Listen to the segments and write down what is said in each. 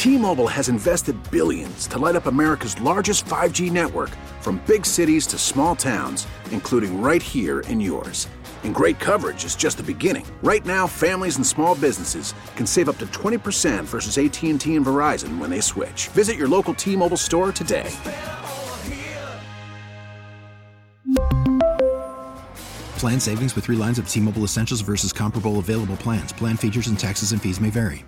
T-Mobile has invested billions to light up America's largest 5G network, from big cities to small towns, including right here in yours. And great coverage is just the beginning. Right now, families and small businesses can save up to 20% versus AT&T and Verizon when they switch. Visit your local T-Mobile store today. Plan savings with 3 lines of T-Mobile Essentials versus comparable available plans. Plan features and taxes and fees may vary.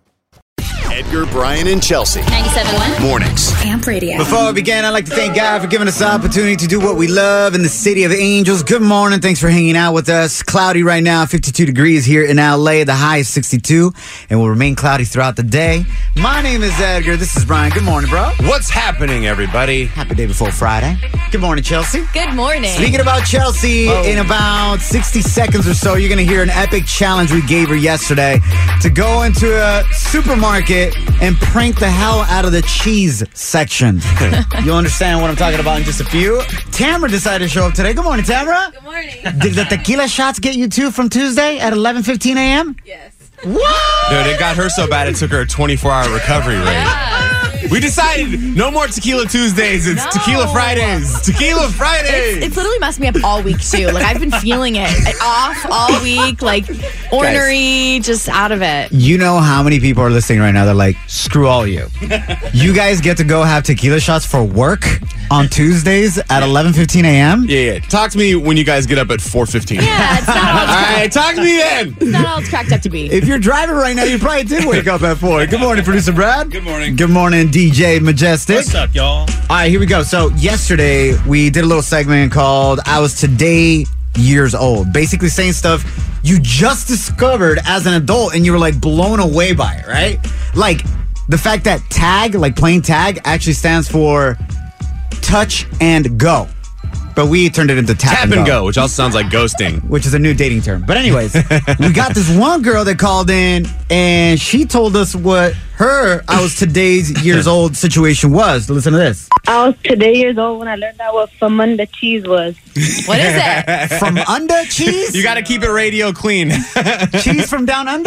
Edgar, Brian, and Chelsea. 97.1 Mornings. Amp Radio. Before we begin, I'd like to thank God for giving us the opportunity to do what we love in the city of angels. Good morning. Thanks for hanging out with us. Cloudy right now, 52 degrees here in LA. The high is 62 and will remain cloudy throughout the day. My name is Edgar. This is Brian. Good morning, bro. What's happening, everybody? Happy day before Friday. Good morning, Chelsea. Good morning. Speaking about Chelsea, in about 60 seconds or so, you're going to hear an epic challenge we gave her yesterday to go into a supermarket and prank the hell out of the cheese section. You'll understand what I'm talking about in just a few. Tamara decided to show up today. Good morning, Tamara. Good morning. Did the tequila shots get you too from Tuesday at 11:15 a.m.? Yes. What? Dude, it got her so bad it took her a 24-hour recovery rate. We decided no more Tequila Tuesdays. It's Tequila Fridays. Tequila Fridays. It's literally messed me up all week, too. Like, I've been feeling it. Off all week, like, ornery, just out of it. You know how many people are listening right now? They're like, screw all you. You guys get to go have tequila shots for work on Tuesdays at 11:15 a.m.? Yeah. Talk to me when you guys get up at 4:15. Yeah, it's not all All right, talk to me then. it's not all it's cracked up to be. If you're driving right now, you probably did wake up at 4. Good morning, producer Brad. Good morning. Good morning, DJ Majestic. What's up, y'all? All right, here we go. So yesterday, we did a little segment called I Was Today Years Old. Basically saying stuff you just discovered as an adult and you were like blown away by it, right? Like the fact that tag, like playing tag, actually stands for touch and go. But we turned it into tap and go, which also sounds like ghosting. Which is a new dating term. But anyways, we got this one girl that called in and she told us what her I was today's years old situation was. Listen to this. I was today years old when I learned out what from under cheese was. What is it? From under cheese? You got to keep it radio clean. Cheese from down under?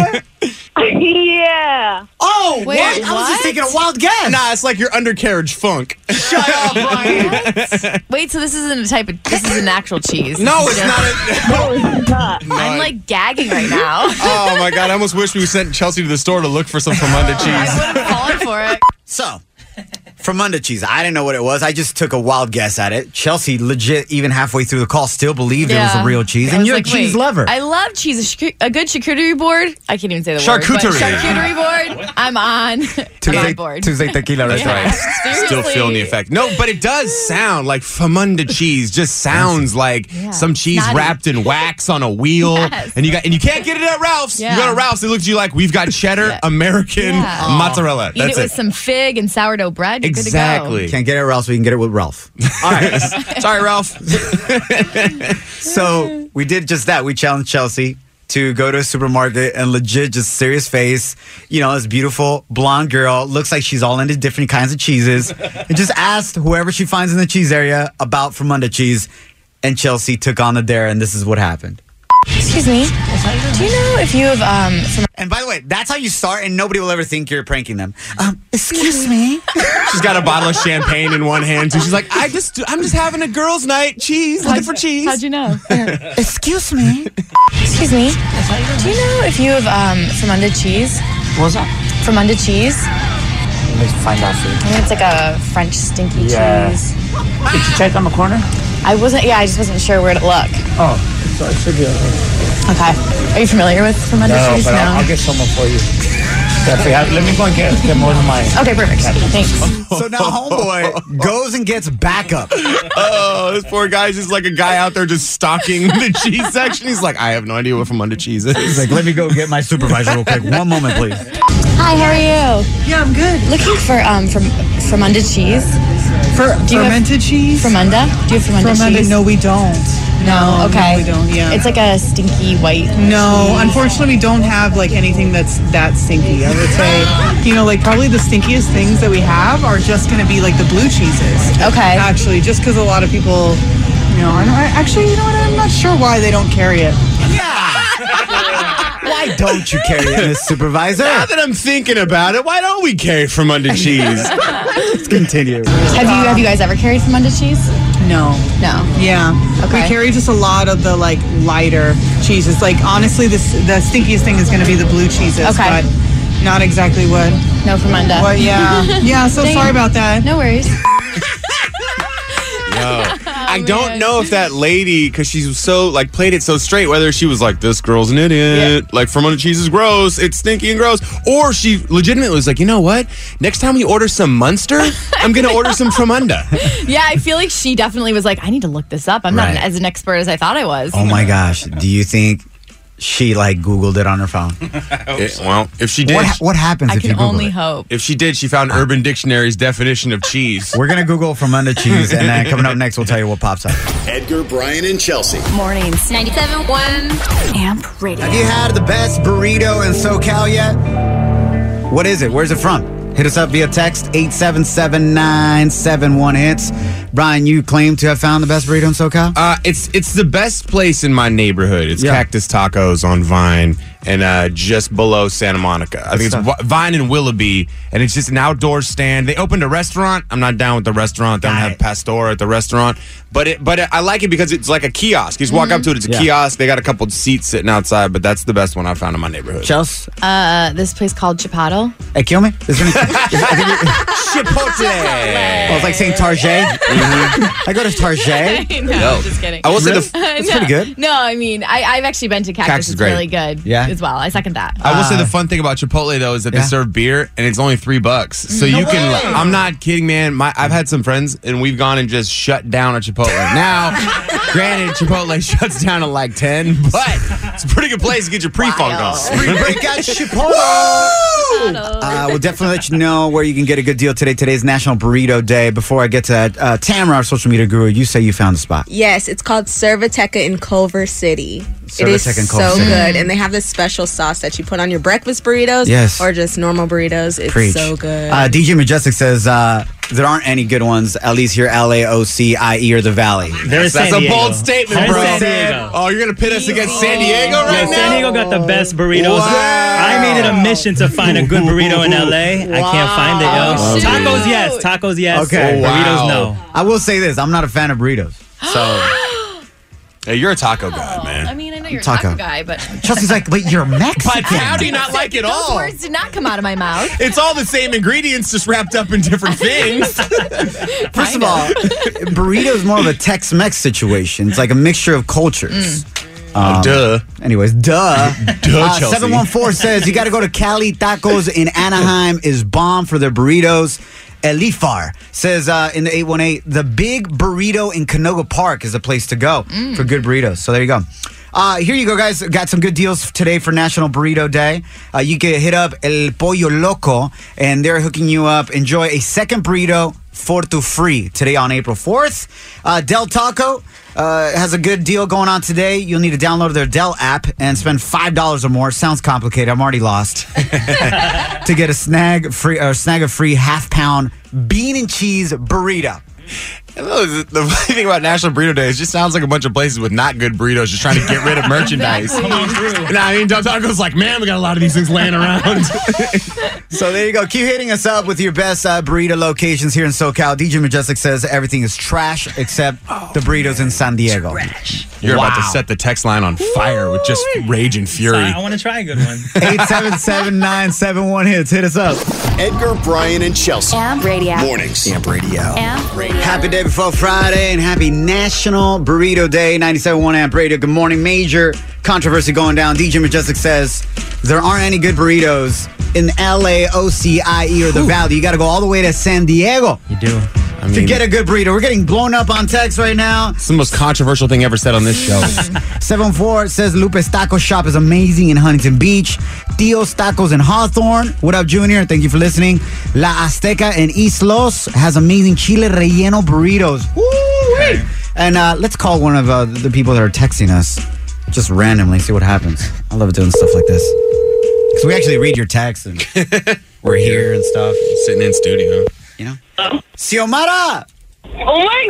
Yeah. Oh, Wait, what? I was just taking a wild guess. Nah, it's like your undercarriage funk. Shut up, Brian. Wait, so this isn't a type of, this is an actual cheese. No, it's not. No, it's not. I'm like gagging right now. Oh, my God. I almost wish we sent Chelsea to the store to look for some from under cheese. I would have fallen for it. So, from under cheese, I didn't know what it was. I just took a wild guess at it. Chelsea, legit, even halfway through the call, still believed it was a real cheese. I And was you're like, a cheese wait, lover. I love cheese. A good charcuterie board. I can't even say the word. Charcuterie. But charcuterie board. I'm on. I'm on board. Tuesday tequila, right? Yeah. Still feeling the effect. No, but it does sound like famunda cheese. Just sounds like some cheese Snotty. wrapped in wax on a wheel. Yes. And you can't get it at Ralph's. Yeah. You go to Ralph's, it looks at you like we've got cheddar, American mozzarella. Eat That's it with some fig and sourdough bread. You're Exactly. Can't get it at Ralph's, we can get it with Ralph. All right. Sorry, Ralph. So we did just that. We challenged Chelsea to go to a supermarket and legit just serious face, you know, this beautiful blonde girl, looks like she's all into different kinds of cheeses, and just asked whoever she finds in the cheese area about from under cheese, and Chelsea took on the dare, and this is what happened. Excuse me. Do you know if you have some? And by the way, that's how you start, and nobody will ever think you're pranking them. Excuse me. She's got a bottle of champagne in one hand, too. She's like, I'm just having a girls' night. Cheese, looking for cheese. How'd you know? Excuse me. Excuse me. Do you know if you have from under cheese? What's that? From under cheese? Let me find out for you. I think it's like a French stinky Yeah. cheese. Did you check on the corner? I just wasn't sure where to look. Oh, so it should be okay. Okay. Are you familiar with from under cheese? But I'll get someone for you. Let me go and get more than mine. Okay, perfect. Thanks. So now homeboy goes and gets backup. Oh, this poor guy's just like a guy out there just stalking the cheese section. He's like, I have no idea what from under cheese is. He's like, let me go get my supervisor real quick. One moment, please. Hi, how are you? Yeah, I'm good. Looking for from under cheese. Fermented cheese? From under? Do you have from under cheese? No, we don't. No, okay. No, we don't, yeah. It's like a stinky white No, cheese. unfortunately, we don't have like anything that's that stinky. I would say, like probably the stinkiest things that we have are just going to be like the blue cheeses. Okay. Actually, just because a lot of people, I'm not sure why they don't carry it. Why Why don't you carry it, Miss Supervisor? Now that I'm thinking about it, why don't we carry Fromunda cheese? Let's continue. Have you guys ever carried Fromunda cheese? No. No. Yeah. Okay. We carry just a lot of the like lighter cheeses. Like honestly, the stinkiest thing is going to be the blue cheeses. Okay. But not exactly what. No Fromunda. Well, yeah. Yeah. So Dang. sorry about that. No worries. No. I don't know if that lady, because she was so, like, played it so straight, whether she was like, this girl's an idiot, like, Fromunda cheese is gross, it's stinky and gross, or she legitimately was like, you know what? Next time we order some Munster, I'm going to order some Fromunda. Yeah, I feel like she definitely was like, I need to look this up. I'm not as an expert as I thought I was. Oh my gosh. Do you think she like Googled it on her phone? Well, if she did, What happens I if you can Google only it? hope. if she did, she found Urban Dictionary's definition of cheese. We're going to Google Fromunda cheese, and then coming up next, we'll tell you what pops up. Edgar, Brian, and Chelsea. Mornings. 97.1 AMP Radio. Have you had the best burrito in SoCal yet? What is it? Where's it from? Hit us up via text 877-971-HITS. Brian, you claim to have found the best burrito in SoCal? It's the best place in my neighborhood. It's Cactus Tacos on Vine and just below Santa Monica. I think it's Vine and Willoughby, and it's just an outdoor stand. They opened a restaurant. I'm not down with the restaurant. They don't have Pastor at the restaurant, but I like it because it's like a kiosk. You just walk up to it. It's a kiosk. They got a couple seats sitting outside, but that's the best one I found in my neighborhood. Chelsea? This place called Chipotle. Hey, kill me. Is there any- Chipotle. Oh, it's like saying Target. I go to Target. No, I'm just kidding. I will say It's pretty good. No, I mean, I've actually been to Cactus. Cactus is It's great. really good as well. I second that. I will say the fun thing about Chipotle though is that they serve beer and it's only $3. So you can. I'm not kidding, man. I've had some friends and we've gone and just shut down a Chipotle. Now, granted, Chipotle shuts down at like 10, but it's a pretty good place to get your pre-funk on. Spring break at Chipotle. We'll definitely let you know where you can get a good deal today. Today's National Burrito Day. Before I get to that, Tamara, our social media guru, you say you found the spot. Yes, it's called Cervateca in Culver City. It is Cervateca in Culver so City. good. And they have this special sauce that you put on your breakfast burritos or just normal burritos. It's Preach. so good. DJ Majestic says there aren't any good ones, at least here, LAOCIE or the Valley. That's a bold statement, bro. San Diego. Oh, you're going to pit us against San Diego right now? San Diego got the best burritos. Wow. I made it a mission to find a good burrito in LA. I can't find it, yo. Oh, Tacos, yes. Tacos, yes. Okay. Burritos, no. I will say this. I'm not a fan of burritos. So Hey, you're a taco guy, man. I mean, I know you're a Taco. taco guy, but Chelsea's like, but you're Mexican. But how do you not like it those all? words did not come out of my mouth. It's all the same ingredients, just wrapped up in different things. First of all, burrito is more of a Tex-Mex situation. It's like a mixture of cultures. Duh. Anyways, duh. Chelsea. 714 says you got to go to Cali Tacos in Anaheim is bomb for their burritos. Elifar says in the 818, the Big Burrito in Canoga Park is a place to go for good burritos. So there you go. Here you go, guys. Got some good deals today for National Burrito Day. You can hit up El Pollo Loco, and they're hooking you up. Enjoy a second burrito for free today on April 4th. Del Taco has a good deal going on today. You'll need to download their Del app and spend $5 or more. Sounds complicated. I'm already lost. To get a snag of free half-pound bean and cheese burrito. The funny thing about National Burrito Day is it just sounds like a bunch of places with not good burritos just trying to get rid of merchandise. Come on through. And I mean, Del Taco's like, man, we got a lot of these things laying around. So there you go. Keep hitting us up with your best burrito locations here in SoCal. DJ Majestic says everything is trash except the burritos in San Diego. You're about to Wow. set the text line on fire with just rage and fury. I want to try a good one. 877-971-HITS. Hit us up. Edgar, Brian, and Chelsea. AMP Radio. Mornings. Amp Radio. AMP Radio. Happy day before Friday and happy National Burrito Day. 97.1 Amp Radio. Good morning. Major controversy going down. DJ Majestic says there aren't any good burritos in LAOCIE or the Valley. You got to go all the way to San Diego You do. to get a good burrito. We're getting blown up on text right now. It's the most controversial thing ever said on this show. 74 says Lupe's Taco Shop is amazing in Huntington Beach. Tio's Tacos in Hawthorne. What up, Junior? Thank you for listening. La Azteca in East Los has amazing chile relleno burritos. Woo-wee. And let's call one of the people that are texting us just randomly, see what happens. I love doing stuff like this. Because we actually read your texts and we're here and stuff. Sitting in studio. You know? Xiomara! Oh my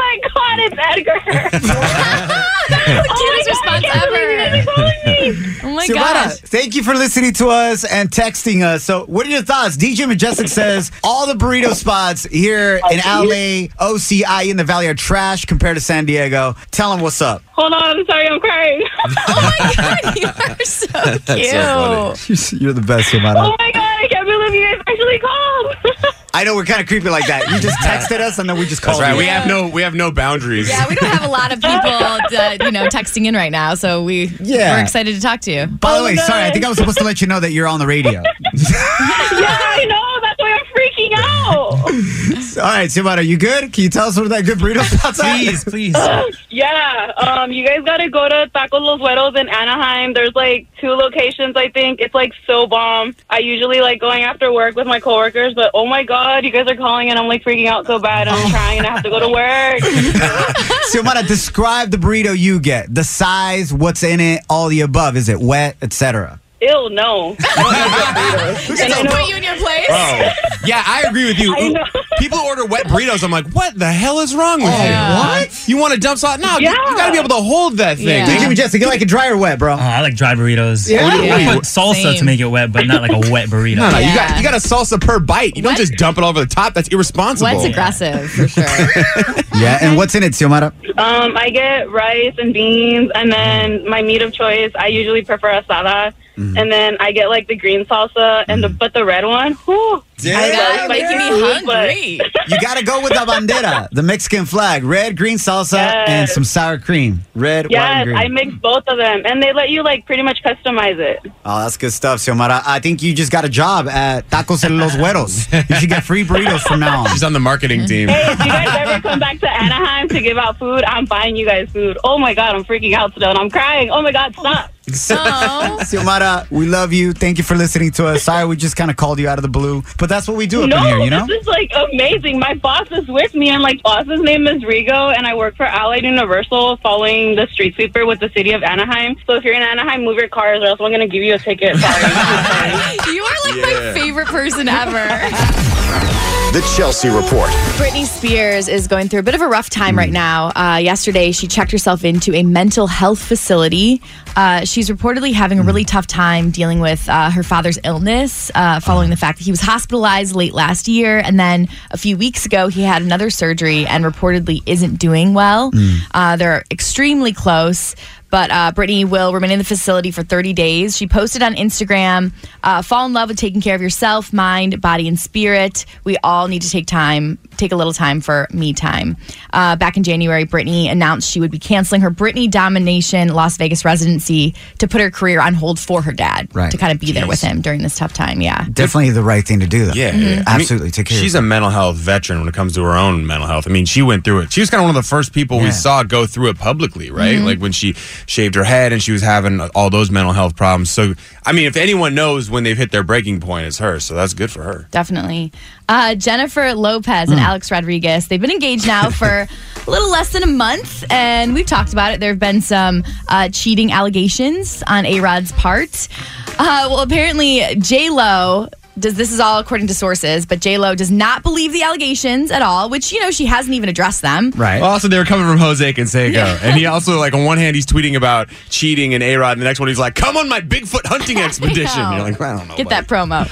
god, it's Edgar. Cutest response ever. Oh my Xiomara, gosh. thank you for listening to us and texting us. So what are your thoughts? DJ Majestic says all the burrito spots here in LA, OCI in the Valley are trash compared to San Diego. Tell them what's up. Hold on, I'm sorry, I'm crying. Oh my God, you are so cute. That's so You're the best, Xiomara. Oh my God, I can't believe you guys actually called. I know we're kind of creepy like that. You just texted us and then we just called That's right. you. We have no boundaries. Yeah, we don't have a lot of people, texting in right now, so we're excited to talk to you. By the way, sorry, I think I was supposed to let you know that you're on the radio. Yeah, I know. That's why I'm freaking out. All right, Xiomara, you good? Can you tell us what that good burrito spot's at? Please. Yeah, you guys got to go to Taco Los Güeros in Anaheim. There's like 2 locations, I think. It's like so bomb. I usually like going after work with my coworkers, but oh my God, you guys are calling and I'm like freaking out so bad. I'm trying and I have to go to work. Xiomara, describe the burrito you get. The size, what's in it, all the above. Is it wet, etc.? Ew, no. Did they put you in your place? Oh, yeah, I agree with you. I know. People order wet burritos. I'm like, what the hell is wrong with you? What? You want to dump salt? No, you got to be able to hold that thing. Yeah. DJ Majestic, you like it dry or wet, bro? I like dry burritos. Yeah? I put salsa Same. to make it wet, but not like a wet burrito. No, you Yeah. got a salsa per bite. You don't just dump it over the top. That's irresponsible. Wet's aggressive, for sure. Yeah, and what's in it, Xiomara? I get rice and beans, and then my meat of choice, I usually prefer asada. And then I get like the green salsa, and but the red one, whew, I love You're making me spicy food, hungry. You got to go with the bandera, the Mexican flag. Red, green salsa, and some sour cream. Red, white, and Yes, green. I mix both of them, and they let you like pretty much customize it. Oh, that's good stuff, Xiomara. I think you just got a job at Tacos en Los Güeros. You should get free burritos from now on. She's on the marketing team. Hey, if you guys ever come back to Anaheim to give out food, I'm buying you guys food. Oh my God, I'm freaking out still, and I'm crying. Oh my God, stop. Oh. Xiomara, we love you. Thank you for listening to us. Sorry, we just kind of called you out of the blue, but that's what we do up in here, you know? This is like amazing. My boss is with me, and like boss's name is Rigo, and I work for Allied Universal, following the street sweeper with the city of Anaheim. So if you're in Anaheim, move your cars, or else I'm gonna give you a ticket. Sorry. You are like my favorite person ever. The Chelsea Report. Britney Spears is going through a bit of a rough time right now. Yesterday, she checked herself into a mental health facility. She's reportedly having a really tough time dealing with her father's illness following the fact that he was hospitalized late last year. And then a few weeks ago, he had another surgery and reportedly isn't doing well. They're extremely close. But Britney will remain in the facility for 30 days. She posted on Instagram, fall in love with taking care of yourself, mind, body, and spirit. We all need to take a little time for me time. Back in January, Britney announced she would be canceling her Britney Domination Las Vegas residency to put her career on hold for her dad, to kind of be there with him during this tough time. Yeah. Definitely the right thing to do, though. Yeah, Absolutely. Take care of She's a mental health veteran when it comes to her own mental health. I mean, she went through it. She was kind of one of the first people we saw go through it publicly, right? Like when she shaved her head and she was having all those mental health problems. So, I mean, if anyone knows when they've hit their breaking point, it's her. So that's good for her. Definitely. Jennifer Lopez and Alex Rodriguez, they've been engaged now for a little less than a month, and we've talked about it. There have been some cheating allegations on A-Rod's part. Well, apparently, J-Lo... This is all according to sources, but J-Lo does not believe the allegations at all, which, she hasn't even addressed them. Right. Well, also, they were coming from Jose Canseco. And he also, like, on one hand, he's tweeting about cheating and A-Rod, and the next one, he's like, come on my Bigfoot hunting expedition. You're like, I don't know. Get that promo.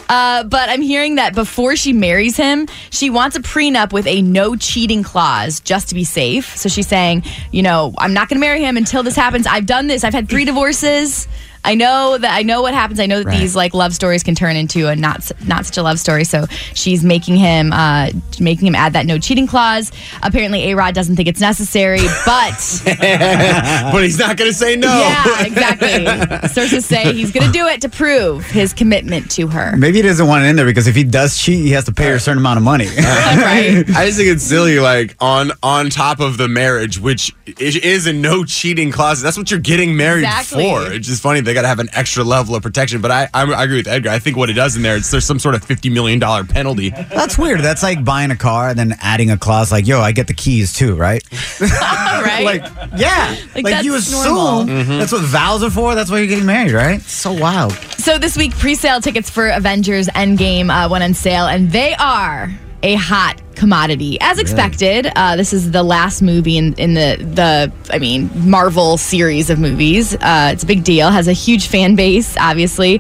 But I'm hearing that before she marries him, she wants a prenup with a no cheating clause just to be safe. So she's saying, I'm not going to marry him until this happens. I've done this. I've had 3 divorces. I know what happens. I know that these like love stories can turn into a not such a love story. So she's making him add that no cheating clause. Apparently, A-Rod doesn't think it's necessary, but but he's not going to say no. Yeah, exactly. Sources say he's going to do it to prove his commitment to her. Maybe he doesn't want it in there because if he does cheat, he has to pay her a certain amount of money. Right. I just think it's silly, like on top of the marriage, which is a no cheating clause. That's what you're getting married for. It's just funny. They got to have an extra level of protection. But I agree with Edgar. I think what it does in there's some sort of $50 million penalty. That's weird. That's like buying a car and then adding a clause like, yo, I get the keys too, right? Right? Like, yeah. Like you assume that's what vows are for. That's why you're getting married, right? So wild. So this week, pre-sale tickets for Avengers Endgame went on sale, and they are a hot commodity. As expected, this is the last movie in the Marvel series of movies. It's a big deal. Has a huge fan base, obviously.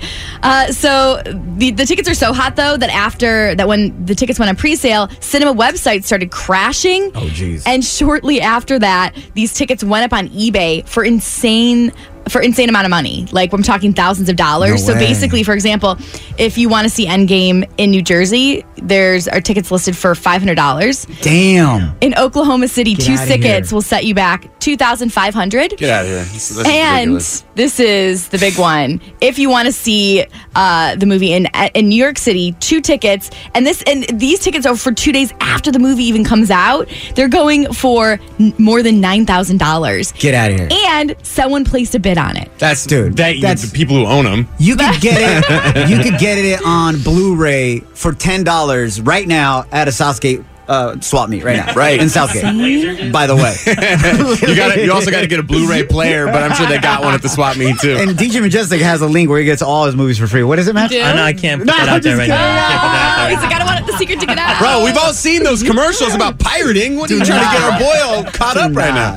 So the tickets are so hot, though, that when the tickets went on pre-sale, cinema websites started crashing. Oh, geez. And shortly after that, these tickets went up on eBay for insane amount of money. Like, I'm talking thousands of dollars. No so way. basically, for example, if you want to see Endgame in New Jersey, our tickets listed for $500. Damn. In Oklahoma City, Get 2 outta tickets here. will set you back $2,500. Get out of here. This is And ridiculous. this is the big one. If you want to see the movie in New York City, 2 tickets, and these tickets are for 2 days after the movie even comes out. They're going for more than $9,000. Get out of here. And someone placed a bid on it. That's the people who own them. You could get it. You could get it on Blu-ray for $10 right now at a Southgate swap meet right now. Right. In Southgate. By the way. You also got to get a Blu-ray player, but I'm sure they got one at the swap meet too. And DJ Majestic has a link where he gets all his movies for free. What is it, Matt? Do? I know I can't put that out there right now. I can't put that out there. He's like, I don't want the secret to get out. Bro, we've all seen those commercials about pirating. What are you trying to get our boy all caught up right now?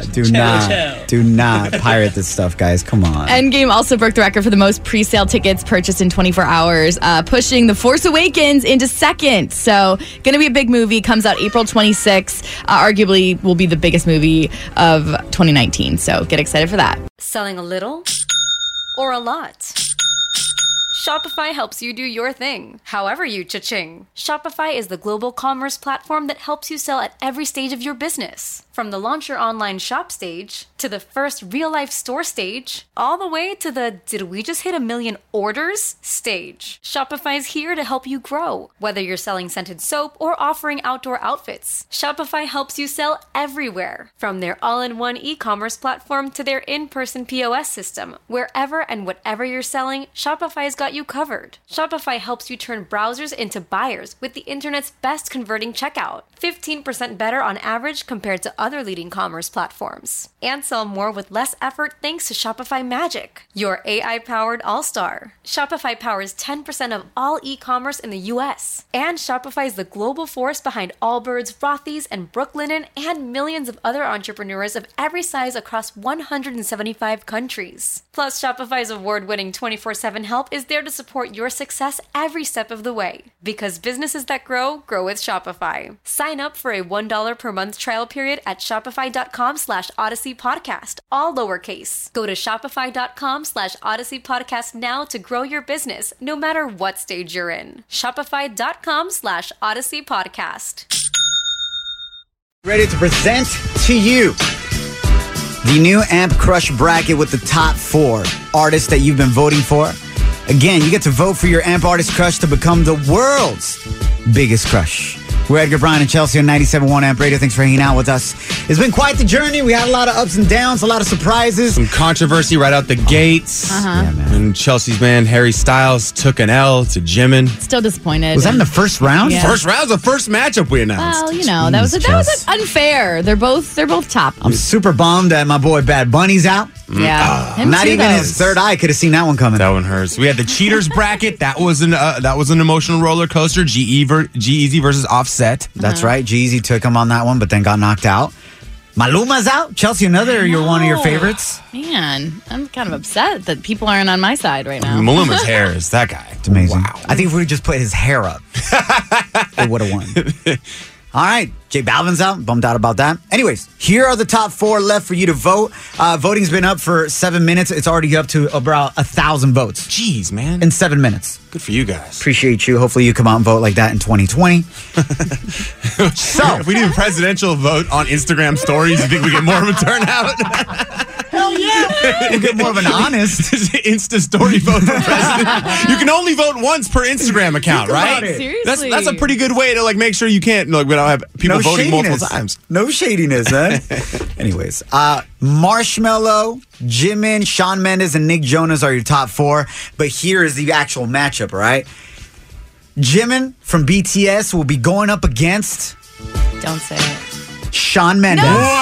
Do not pirate this stuff, guys. Come on. Endgame also broke the record for the most pre-sale tickets purchased in 24 hours, pushing The Force Awakens into second. So, going to be a big movie. Comes out April 26th. Arguably will be the biggest movie of 2019. So, get excited for that. Selling a little or a lot? Shopify helps you do your thing, however you cha-ching. Shopify is the global commerce platform that helps you sell at every stage of your business. From the launch your online shop stage, to the first real-life store stage, all the way to the did we just hit 1 million orders stage. Shopify's here to help you grow. Whether you're selling scented soap or offering outdoor outfits, Shopify helps you sell everywhere. From their all-in-one e-commerce platform to their in-person POS system, wherever and whatever you're selling, Shopify's got you covered. Shopify helps you turn browsers into buyers with the internet's best converting checkout. 15% better on average compared to other leading commerce platforms. And sell more with less effort thanks to Shopify Magic, your AI-powered all-star. Shopify powers 10% of all e-commerce in the US. And Shopify is the global force behind Allbirds, Rothy's, and Brooklinen, and millions of other entrepreneurs of every size across 175 countries. Plus, Shopify's award-winning 24/7 help is there to support your success every step of the way. Because businesses that grow with Shopify. Sign up for a $1 per month trial period at shopify.com/Odyssey Podcast, all lowercase. Go to shopify.com/Odyssey Podcast now to grow your business, no matter what stage you're in. Shopify.com/Odyssey Podcast. Ready to present to you the new Amp Crush bracket with the top 4 artists that you've been voting for. Again, you get to vote for your Amp Artist Crush to become the world's biggest crush. We're Edgar Bryan and Chelsea on 97.1 Amp Radio. Thanks for hanging out with us. It's been quite the journey. We had a lot of ups and downs, a lot of surprises. Some controversy right out the gates. Yeah, man. And Chelsea's man, Harry Styles, took an L to Jimin. Still disappointed. Was that in the first round? Yeah. First round was the first matchup we announced. Well, that was unfair. They're both top. I'm super bummed that my boy Bad Bunny's out. Yeah, him Not too, even though. his third eye could have seen that one coming. That one hurts. We had the cheaters bracket. That was an emotional roller coaster. G-Eazy versus Offset. That's right. Jeezy took him on that one, but then got knocked out. Maluma's out. Chelsea, you're one of your favorites. Man, I'm kind of upset that people aren't on my side right now. Maluma's hair is that guy. It's amazing. Wow. I think if we just put his hair up, they would have won. All right. J Balvin's out. Bummed out about that. Anyways, here are the top 4 left for you to vote. Voting's been up for 7 minutes. It's already up to about 1,000 votes. Jeez, man. In 7 minutes. Good for you guys. Appreciate you. Hopefully you come out and vote like that in 2020. So, if we do a presidential vote on Instagram stories, you think we get more of a turnout? Hell yeah. We'll get more of an honest Insta story vote for president. You can only vote once per Instagram account, right? Seriously. That's a pretty good way to make sure you can't we don't have people voting multiple times. No shadiness, man. Anyways, Marshmello, Jimin, Shawn Mendes, and Nick Jonas are your top 4. But here is the actual matchup, all right? Jimin from BTS will be going up against... Don't say it. Shawn Mendes.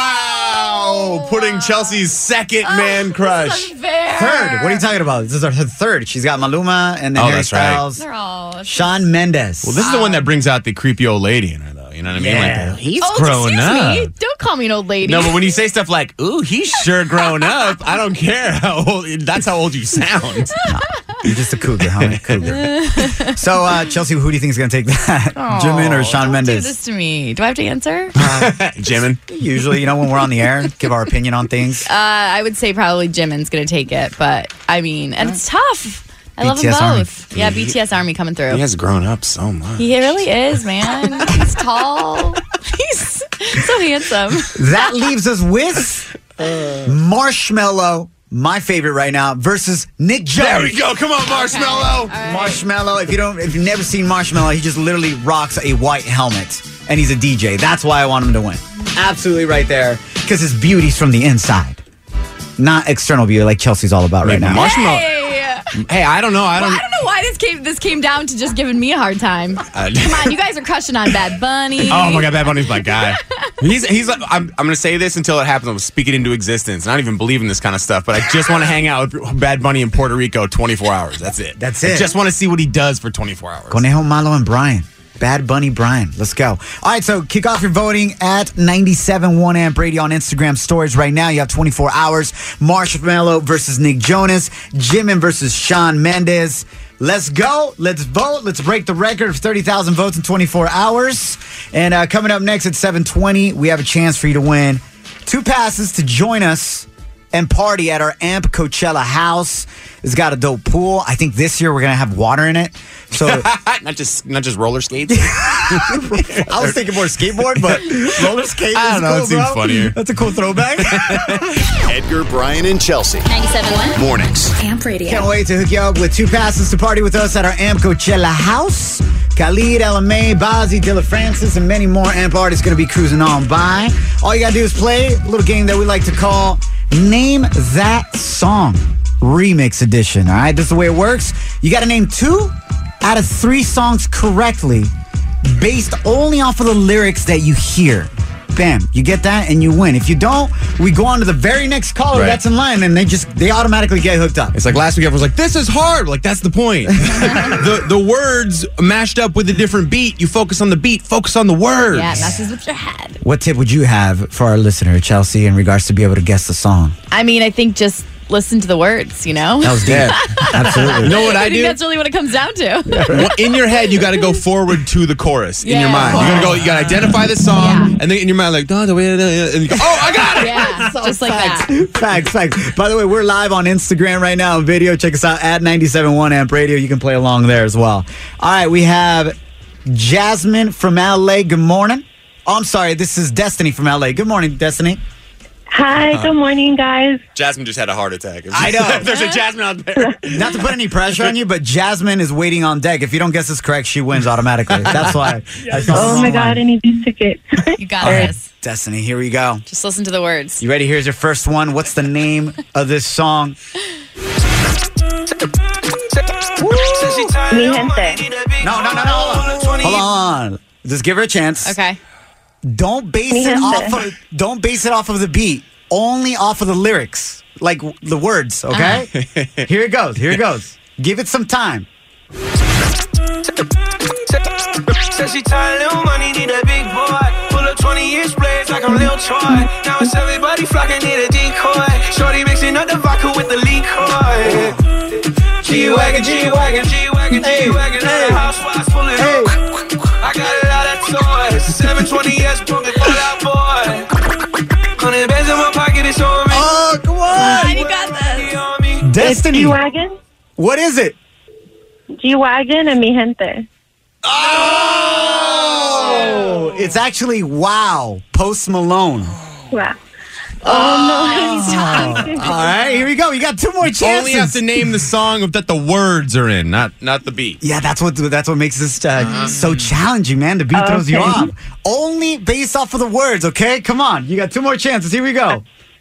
Wow! Putting Chelsea's second man crush. Third. What are you talking about? This is her third. She's got Maluma and then Harry that's right. Styles. They're all... Shawn Mendes. Well, this is the one that brings out the creepy old lady in her, though. You know what I mean? Like, he's growing up. Me. Don't call me an old lady. No, but when you say stuff like, ooh, he's sure grown up, I don't care how old. That's how old you sound. No, you're just a cougar, honey. Cougar. So, Chelsea, who do you think is going to take that? Jimin or Shawn Mendes? Do this to me. Do I have to answer? Jimin. Usually, when we're on the air, give our opinion on things. I would say probably Jimin's going to take it, but I mean, and it's tough. I love them both. Army. Yeah, BTS Army coming through. He has grown up so much. He really is, man. He's tall. He's so handsome. That leaves us with Marshmello, my favorite right now, versus Nick Jonas. There we go. Come on, Marshmello. Okay. Right. Marshmello. If you've never seen Marshmello, he just literally rocks a white helmet, and he's a DJ. That's why I want him to win. Absolutely right there, because his beauty's from the inside, not external beauty like Chelsea's all about right now. Marshmello. Hey, I don't know. I don't know why this came down to just giving me a hard time. Come on, you guys are crushing on Bad Bunny. Oh my God, Bad Bunny's my guy. He's like, I'm going to say this until it happens. I'm speaking into existence. I don't even believe in this kind of stuff, but I just want to hang out with Bad Bunny in Puerto Rico 24 hours. That's it. That's it. I just want to see what he does for 24 hours. Conejo Malo and Brian. Bad Bunny Brian. Let's go. All right, so kick off your voting at 97.1 Amp Radio on Instagram stories right now. You have 24 hours. Marshmello versus Nick Jonas. Jimin versus Shawn Mendes. Let's go. Let's vote. Let's break the record of 30,000 votes in 24 hours. And coming up next at 7:20, we have a chance for you to win 2 passes to join us and party at our Amp Coachella house. It's got a dope pool. I think this year we're going to have water in it. So not just roller skates. I was thinking more skateboard, but roller skate. I don't know. Cool, it seems bro. funnier. That's a cool throwback. Edgar, Brian, and Chelsea. 97.1 Mornings. Amp Radio. Can't wait to hook you up with 2 passes to party with us at our Amp Coachella house. Khalid, LMA, Bazzi, Dilla Francis, and many more Amp artists going to be cruising on by. All you got to do is play a little game that we like to call Name That Song Remix Edition. All right, this is the way it works. You got to name 2 out of 3 songs correctly based only off of the lyrics that you hear. Bam, you get that and you win. If you don't, we go on to the very next caller that's in line and they automatically get hooked up. It's like last week everyone was like, this is hard. Like, that's the point. the words mashed up with a different beat. You focus on the beat, focus on the words. Yeah, it messes with your head. What tip would you have for our listener, Chelsea, in regards to be able to guess the song? I mean, I think just listen to the words, you know? That was dead. Absolutely. You know what I do? think that's really what it comes down to. Well, in your head, you got to go forward to the chorus. In your mind, you got to identify the song, and then in your mind, like, and you go, oh, I got it. Yeah, just like Facts. that. Facts. By the way, we're live on Instagram right now on video. Check us out at 97.1 Amp Radio. You can play along there as well. All right, we have Jasmine from LA. Good morning. Oh, I'm sorry. This is Destiny from LA. Good morning, Destiny. Hi, good morning, guys. Jasmine just had a heart attack. I know. There's a Jasmine out there. Not to put any pressure on you, but Jasmine is waiting on deck. If you don't guess this correct, she wins automatically. That's why. Oh, my God, I need these tickets. You got this. Destiny, here we go. Just listen to the words. You ready? Here's your first one. What's the name of this song? Mi gente. No. Hold on. Just give her a chance. Okay. Don't base it off of the beat. Only off of the lyrics, like the words. Okay. Here it goes. Give it some time. Said she tired, little money, need a big boy. Pull up 20-inch blades like I'm Lil Troy. Now it's everybody flocking, need a decoy. Shorty mixing up the vodka with the liquor. G-Wagon, housewives full of I got a lot of toys. 720S, pumping for that boy. 100 bands in my pocket, it's on me. Oh, come on. You got this. Destiny. G-Wagon. What is it? G-Wagon and Mi gente. Oh! It's actually Wow, Post Malone. Wow. Oh, no. All right, here we go. You got 2 more chances. Only have to name the song that the words are in, not the beat. Yeah, that's what makes this so challenging, man. The beat throws you off. Only based off of the words, okay? Come on. You got 2 more chances. Here we go.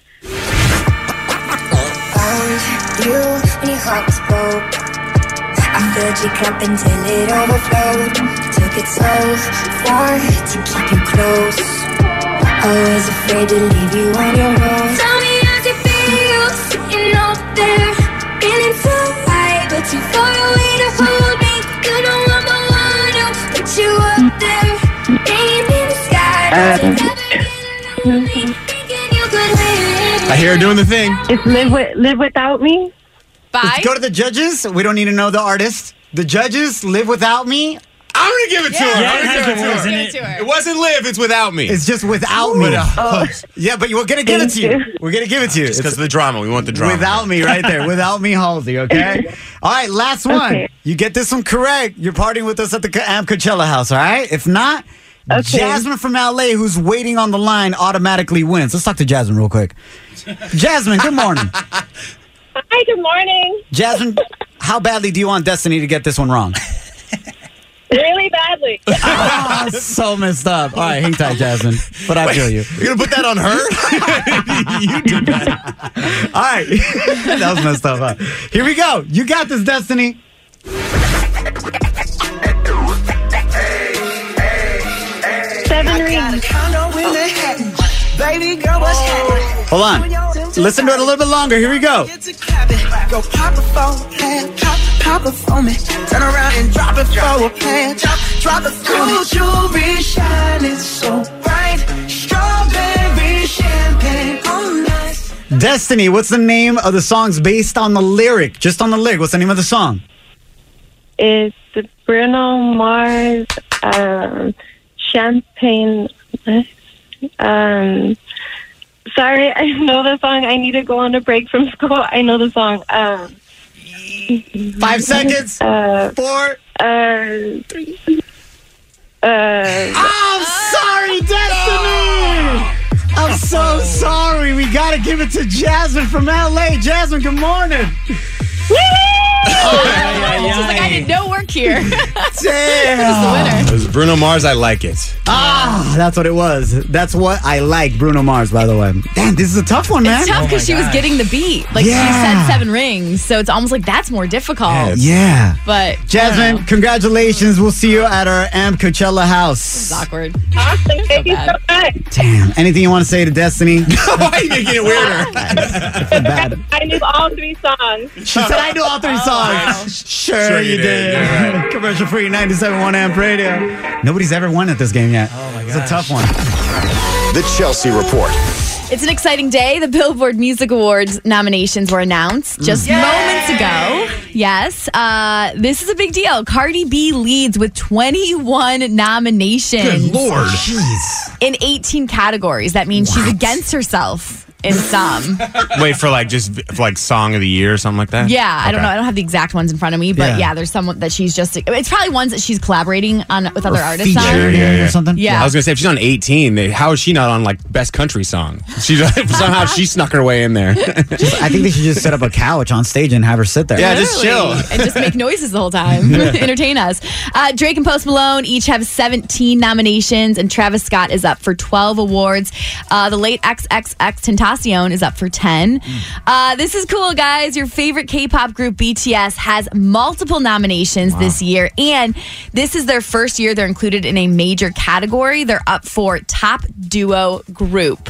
Found you when your heart was broke. I filled your cup until it overflowed. Took it so far to keep you close. I was afraid to leave you on your own. Tell me how's it feel sitting up there, feeling so high but too far away to hold me. You know I'm the one who put you up there, hanging in I hear her doing the thing. It's Live Without Me. Bye. Let's go to the judges. We don't need to know the artist. The judges, Live Without Me. I'm going to give it to her. Yeah, I'm it gonna has give the words in it. It wasn't Live, it's Without Me. It's just Without Me. Yeah, but we're going to give it to you. We're going to give it to you. Just because of the drama. We want the drama. Without Me right there. Without Me, Halsey, okay? All right, last one. Okay. You get this one correct, you're partying with us at the Amp Coachella House, all right? If not, Jasmine from LA, who's waiting on the line, automatically wins. Let's talk to Jasmine real quick. Jasmine, good morning. Hi, good morning. Jasmine, how badly do you want Destiny to get this one wrong? Really badly. Ah, so messed up. All right, hang tight, Jasmine. But I feel you. You're going to put that on her? You did that. All right. That was messed up. Huh? Here we go. You got this, Destiny. 7 rings. Baby girl, what's happening? Hold on. Listen to it a little bit longer. Here we go. Go pop it for me, pop it for me. Turn around and drop it for a plan. Drop it for me. Jewelry shining so bright. Strawberry champagne on nice. Destiny, what's the name of the song's based on the lyric? Just on the lyric. What's the name of the song? It's the Bruno Mars Champagne. Sorry, I know the song. I need to go on a break from school. I know the song. 5 seconds. 4. 3. I'm sorry, Destiny. I'm so sorry. We got to give it to Jasmine from LA. Jasmine, good morning. She's like, I did no work here. Damn. Who's the winner? It was Bruno Mars, I Like It. That's what it was. That's what I like, Bruno Mars, by the way. Damn, this is a tough one, man. It's tough because she was getting the beat. Like, she said 7 rings, so it's almost like that's more difficult. Yeah. But Jasmine, congratulations. We'll see you at our Amp Coachella House. It's awkward. Awesome. Thank you so much. Damn. Anything you want to say to Destiny? Why are you making it weirder? Bad. I knew all 3 songs. She said I knew all 3 songs. Sure you did. Right. Commercial free, 97.1 Amp Radio. Nobody's ever won at this game yet. Oh my god. It's a tough one. The Chelsea Report. It's an exciting day. The Billboard Music Awards nominations were announced just moments ago. Yes. This is a big deal. Cardi B leads with 21 nominations. Good Lord. Jeez. In 18 categories. That means she's against herself in some. Wait, for like Song of the Year or something like that? Yeah, I don't know. I don't have the exact ones in front of me, but yeah, there's some that she's just. It's probably ones that she's collaborating on with other artists on. Or something. Yeah. I was gonna say if she's on 18, how is she not on like Best Country Song? Somehow she snuck her way in there. I think they should just set up a couch on stage and have her sit there. Yeah, just chill and just make noises the whole time. Entertain us. Drake and Post Malone each have 17 nominations, and Travis Scott is up for 12 awards. The late XXX Tentacion is up for 10. This is cool, guys. Your favorite K-pop group BTS has multiple nominations this year, and this is their first year they're included in a major category. They're up for Top Duo Group.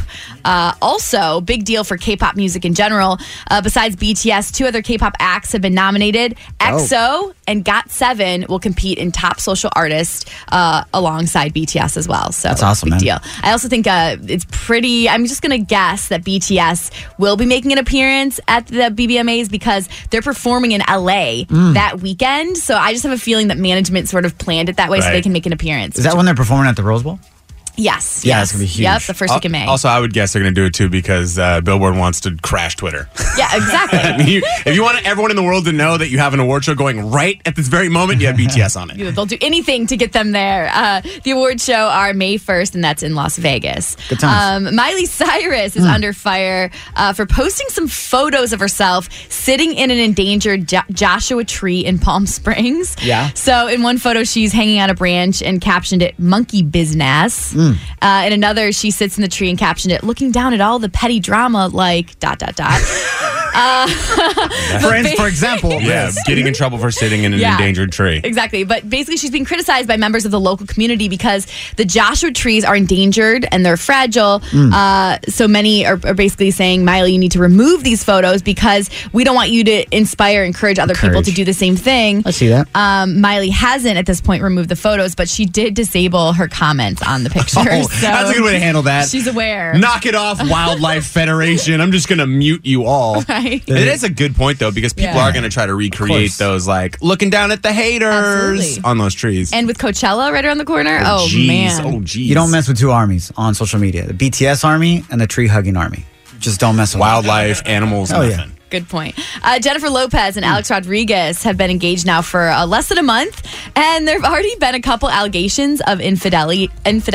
Also, big deal for K-pop music in general. Besides BTS, 2 other K-pop acts have been nominated. EXO and GOT7 will compete in Top Social Artist alongside BTS as well. So that's awesome, big man. deal. I also think it's pretty. I'm just going to guess that BTS will be making an appearance at the BBMAs because they're performing in LA that weekend. So I just have a feeling that management sort of planned it that way so they can make an appearance. Is that when they're performing at the Rose Bowl? Yes. Yeah, it's going to be huge. Yep, the first week of May. Also, I would guess they're going to do it too because Billboard wants to crash Twitter. Yeah, exactly. I mean, if you want everyone in the world to know that you have an award show going right at this very moment, you have BTS on it. They'll do anything to get them there. The award show are May 1st, and that's in Las Vegas. Good times. Miley Cyrus is under fire for posting some photos of herself sitting in an endangered Joshua tree in Palm Springs. Yeah. So in one photo, she's hanging on a branch and captioned it "Monkey Business." In another, she sits in the tree and captioned it "Looking down at all the petty drama like ... For example. Yeah, getting in trouble for sitting in an endangered tree. Exactly. But basically, she's being criticized by members of the local community because the Joshua trees are endangered and they're fragile. So many are basically saying, Miley, you need to remove these photos because we don't want you to encourage other people to do the same thing. Let's see that. Miley hasn't at this point removed the photos, but she did disable her comments on the pictures. So that's a good way to handle that. She's aware. Knock it off, Wildlife Federation. I'm just going to mute you all. Right. It is a good point, though, because people are going to try to recreate those, like, looking down at the haters on those trees. And with Coachella right around the corner, man. Oh, geez. You don't mess with two armies on social media. The BTS army and the tree-hugging army. Just don't mess with wildlife, animals, nothing. Yeah. Good point. Jennifer Lopez and Alex Rodriguez have been engaged now for less than a month, and there have already been a couple allegations of infidelity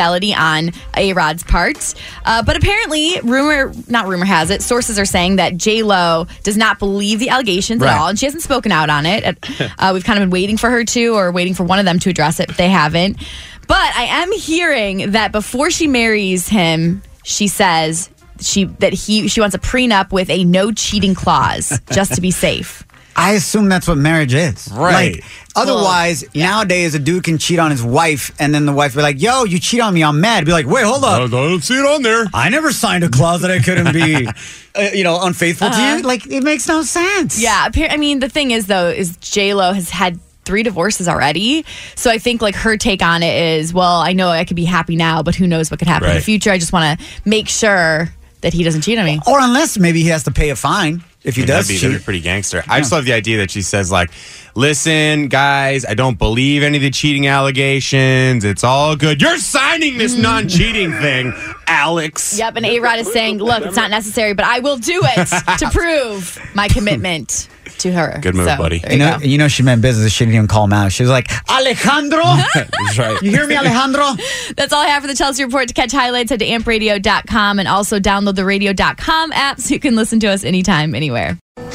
on A-Rod's part. But apparently, rumor has it, sources are saying that J-Lo does not believe the allegations at all, and she hasn't spoken out on it. We've kind of been waiting for her to, or waiting for one of them to address it, but they haven't. But I am hearing that before she marries him, she says she wants a prenup with a no cheating clause just to be safe. I assume that's what marriage is. Right. Like, otherwise, nowadays, a dude can cheat on his wife, and then the wife be like, yo, you cheat on me, I'm mad. Be like, wait, hold up. I don't see it on there. I never signed a clause that I couldn't be, unfaithful to you. Like, it makes no sense. Yeah. I mean, the thing is, though, is J-Lo has had 3 divorces already. So I think, like, her take on it is, well, I know I could be happy now, but who knows what could happen in the future. I just want to make sure that he doesn't cheat on me. Or unless maybe he has to pay a fine if he does cheat. That'd be pretty gangster. I just love the idea that she says, like, listen, guys, I don't believe any of the cheating allegations. It's all good. You're signing this non-cheating thing, Alex. Yep, and A-Rod is saying, look, it's not necessary, but I will do it to prove my commitment to her. Good move, buddy. You know she meant business. She didn't even call him out. She was like, Alejandro? That's right. You hear me, Alejandro? That's all I have for the Chelsea Report. To catch highlights, head to ampradio.com and also download the radio.com app so you can listen to us anytime, anywhere.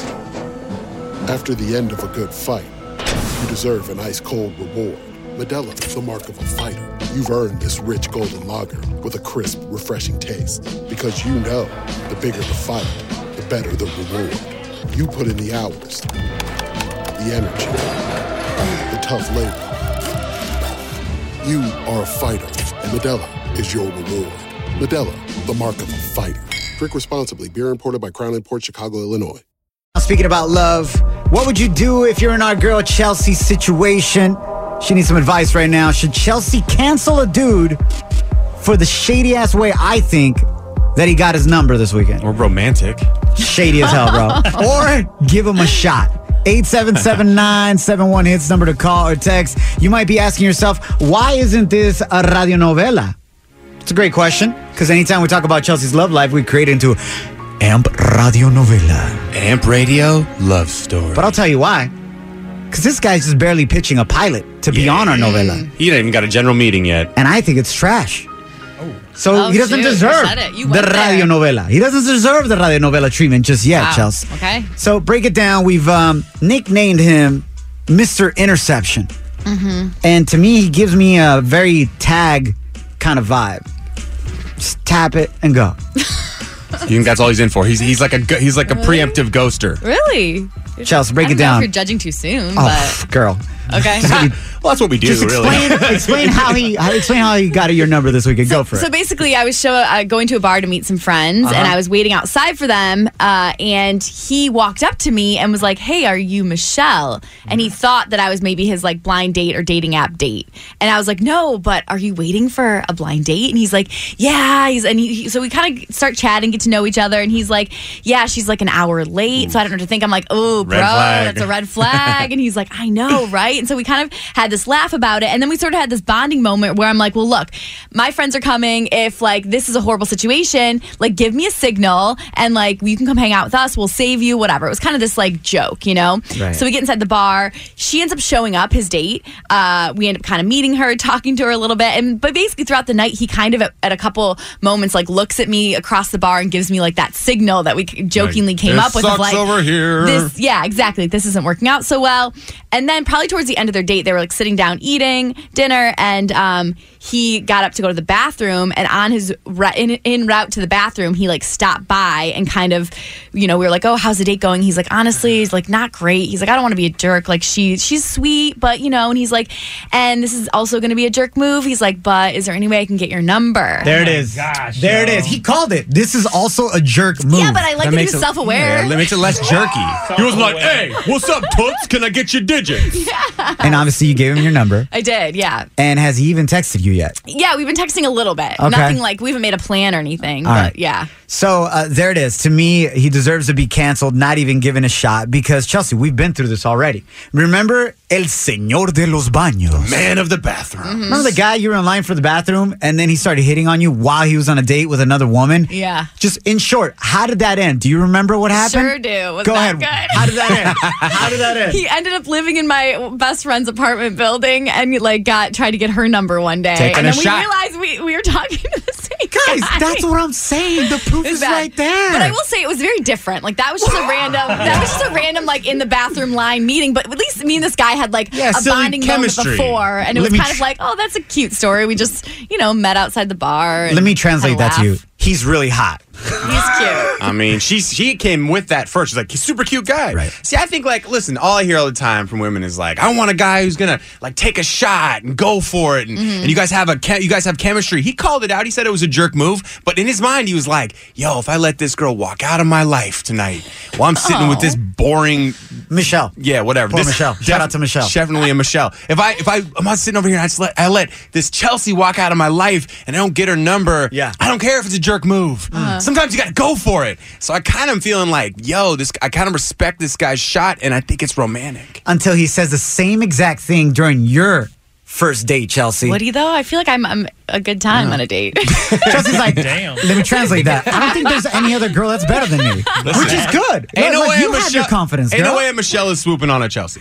After the end of a good fight, you deserve an ice-cold reward. Modelo is the mark of a fighter. You've earned this rich golden lager with a crisp, refreshing taste. Because you know, the bigger the fight, the better the reward. You put in the hours, the energy, the tough labor. You are a fighter, and Modelo is your reward. Modelo, the mark of a fighter. Drink responsibly. Beer imported by Crown Imports, Chicago, Illinois. Speaking about love, what would you do if you're in our girl Chelsea's situation? She needs some advice right now. Should Chelsea cancel a dude for the shady-ass way I think that he got his number this weekend? Or romantic. Shady as hell, bro. Or give him a shot. 877-971-HITS number to call or text. You might be asking yourself, why isn't this a radionovela? It's a great question, because anytime we talk about Chelsea's love life, we create it into Amp Radionovela. Amp Radio Love Story. But I'll tell you why. Because this guy's just barely pitching a pilot to be on our novella. He ain't even got a general meeting yet. And I think it's trash. So he doesn't deserve the radionovela. He doesn't deserve the radionovela treatment just yet, Chelsea. Okay. So break it down. We've nicknamed him Mr. Interception. Mm-hmm. And to me, he gives me a very tag kind of vibe. Just tap it and go. You think that's all he's in for? He's like a preemptive ghoster. Really? Chelsea, break it I don't know down. if you're judging too soon, Oh, but girl. okay. Well, that's what we do, Just really. explain how he got your number this weekend. Go for it. So basically, I was going to a bar to meet some friends, and I was waiting outside for them, and he walked up to me and was like, "Hey, are you Michelle?" And he thought that I was maybe his like blind date or dating app date, and I was like, "No, but are you waiting for a blind date?" And he's like, "Yeah." So we kind of start chatting, get to know each other, and he's like, "Yeah, she's like an hour late, so I don't know what to think." I'm like, "Oh, bro, that's a red flag," and he's like, "I know, right?" And so we kind of had this laugh about it, and then we sort of had this bonding moment where I'm like, well, look, my friends are coming. If like this is a horrible situation, like give me a signal and like you can come hang out with us, we'll save you, whatever. It was kind of this like joke, you know? Right. So we get inside the bar. She ends up showing up, his date. We end up kind of meeting her, talking to her a little bit, but basically throughout the night he kind of at a couple moments like looks at me across the bar and gives me like that signal that we jokingly came up with of like over here. yeah, exactly. This isn't working out so well. And then probably towards the end of their date, they were like sitting down eating dinner, and he got up to go to the bathroom, and on his in route to the bathroom, he like stopped by and kind of, we were like, oh, how's the date going? He's like, honestly, he's like, not great. He's like, I don't want to be a jerk. Like she's sweet, but and he's like, and this is also going to be a jerk move. He's like, but is there any way I can get your number? There it is. Gosh, there it is. He called it. This is also a jerk move. Yeah, but I like that he was self-aware. Yeah, that makes it less jerky. He was like, hey, what's up, toots? Can I get your digits? Yeah. And obviously you gave him your number. I did, yeah. And has he even texted you yet? Yeah, we've been texting a little bit. Okay. Nothing like, we haven't made a plan or anything, but yeah. So there it is. To me, he deserves to be canceled, not even given a shot, because Chelsea, we've been through this already. Remember El Señor de los Baños? Man of the bathroom. Mm-hmm. Remember the guy you were in line for the bathroom and then he started hitting on you while he was on a date with another woman? Yeah. Just in short, how did that end? Do you remember what happened? Sure do. Go ahead. Good? How did that end? How did that end? He ended up living in my best friend's apartment building and like tried to get her number one day. Taking and then a we shot. realized we were talking to the same Guys, guy. that's what I'm saying. The proof is right there. But I will say it was very different. Like that was just a random like in the bathroom line meeting. But at least me and this guy had like a bonding moment before, and it was kind of like, oh, that's a cute story. We just met outside the bar. And let me translate that to you. He's really hot. He's cute. I mean, she came with that first. She's like, he's a super cute guy. Right. See, I think listen, all I hear all the time from women is like, I want a guy who's gonna like take a shot and go for it, and you guys have chemistry. He called it out. He said it was a jerk move, but in his mind, he was like, yo, if I let this girl walk out of my life tonight, while I'm sitting with this boring Michelle. Yeah, whatever. Poor Michelle. Shout out to Michelle. Definitely a Michelle. If I'm not sitting over here and I let this Chelsea walk out of my life and I don't get her number, I don't care if it's a jerk move. Sometimes you got to go for it. So I kind of feeling like, yo, I kind of respect this guy's shot, and I think it's romantic. Until he says the same exact thing during your first date, Chelsea. Would he though? I feel like I'm a good time on a date. Chelsea's like, damn. Let me translate that. I don't think there's any other girl that's better than me, which is good. Ain't no way you have your confidence, girl. Ain't no way Michelle is swooping on a Chelsea.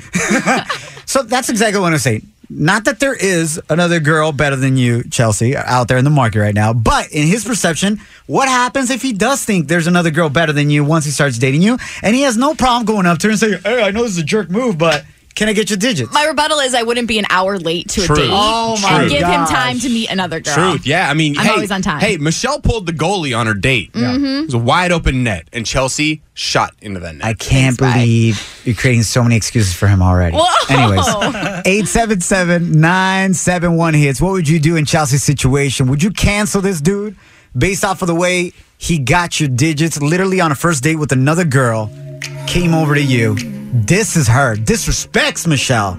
So that's exactly what I'm saying. Not that there is another girl better than you, Chelsea, out there in the market right now, but in his perception, what happens if he does think there's another girl better than you once he starts dating you, and he has no problem going up to her and saying, hey, I know this is a jerk move, but can I get your digits? My rebuttal is I wouldn't be an hour late to a date. Oh my and give him gosh. time to meet another girl. Truth, yeah. I mean, I'm always on time. Hey, Michelle pulled the goalie on her date. It was a wide open net, and Chelsea shot into that net. I can't believe you're creating so many excuses for him already. Whoa. Anyways, 877-971-HITS. What would you do in Chelsea's situation? Would you cancel this dude based off of the way he got your digits, literally on a first date with another girl, came over to you, disses her, disrespects Michelle,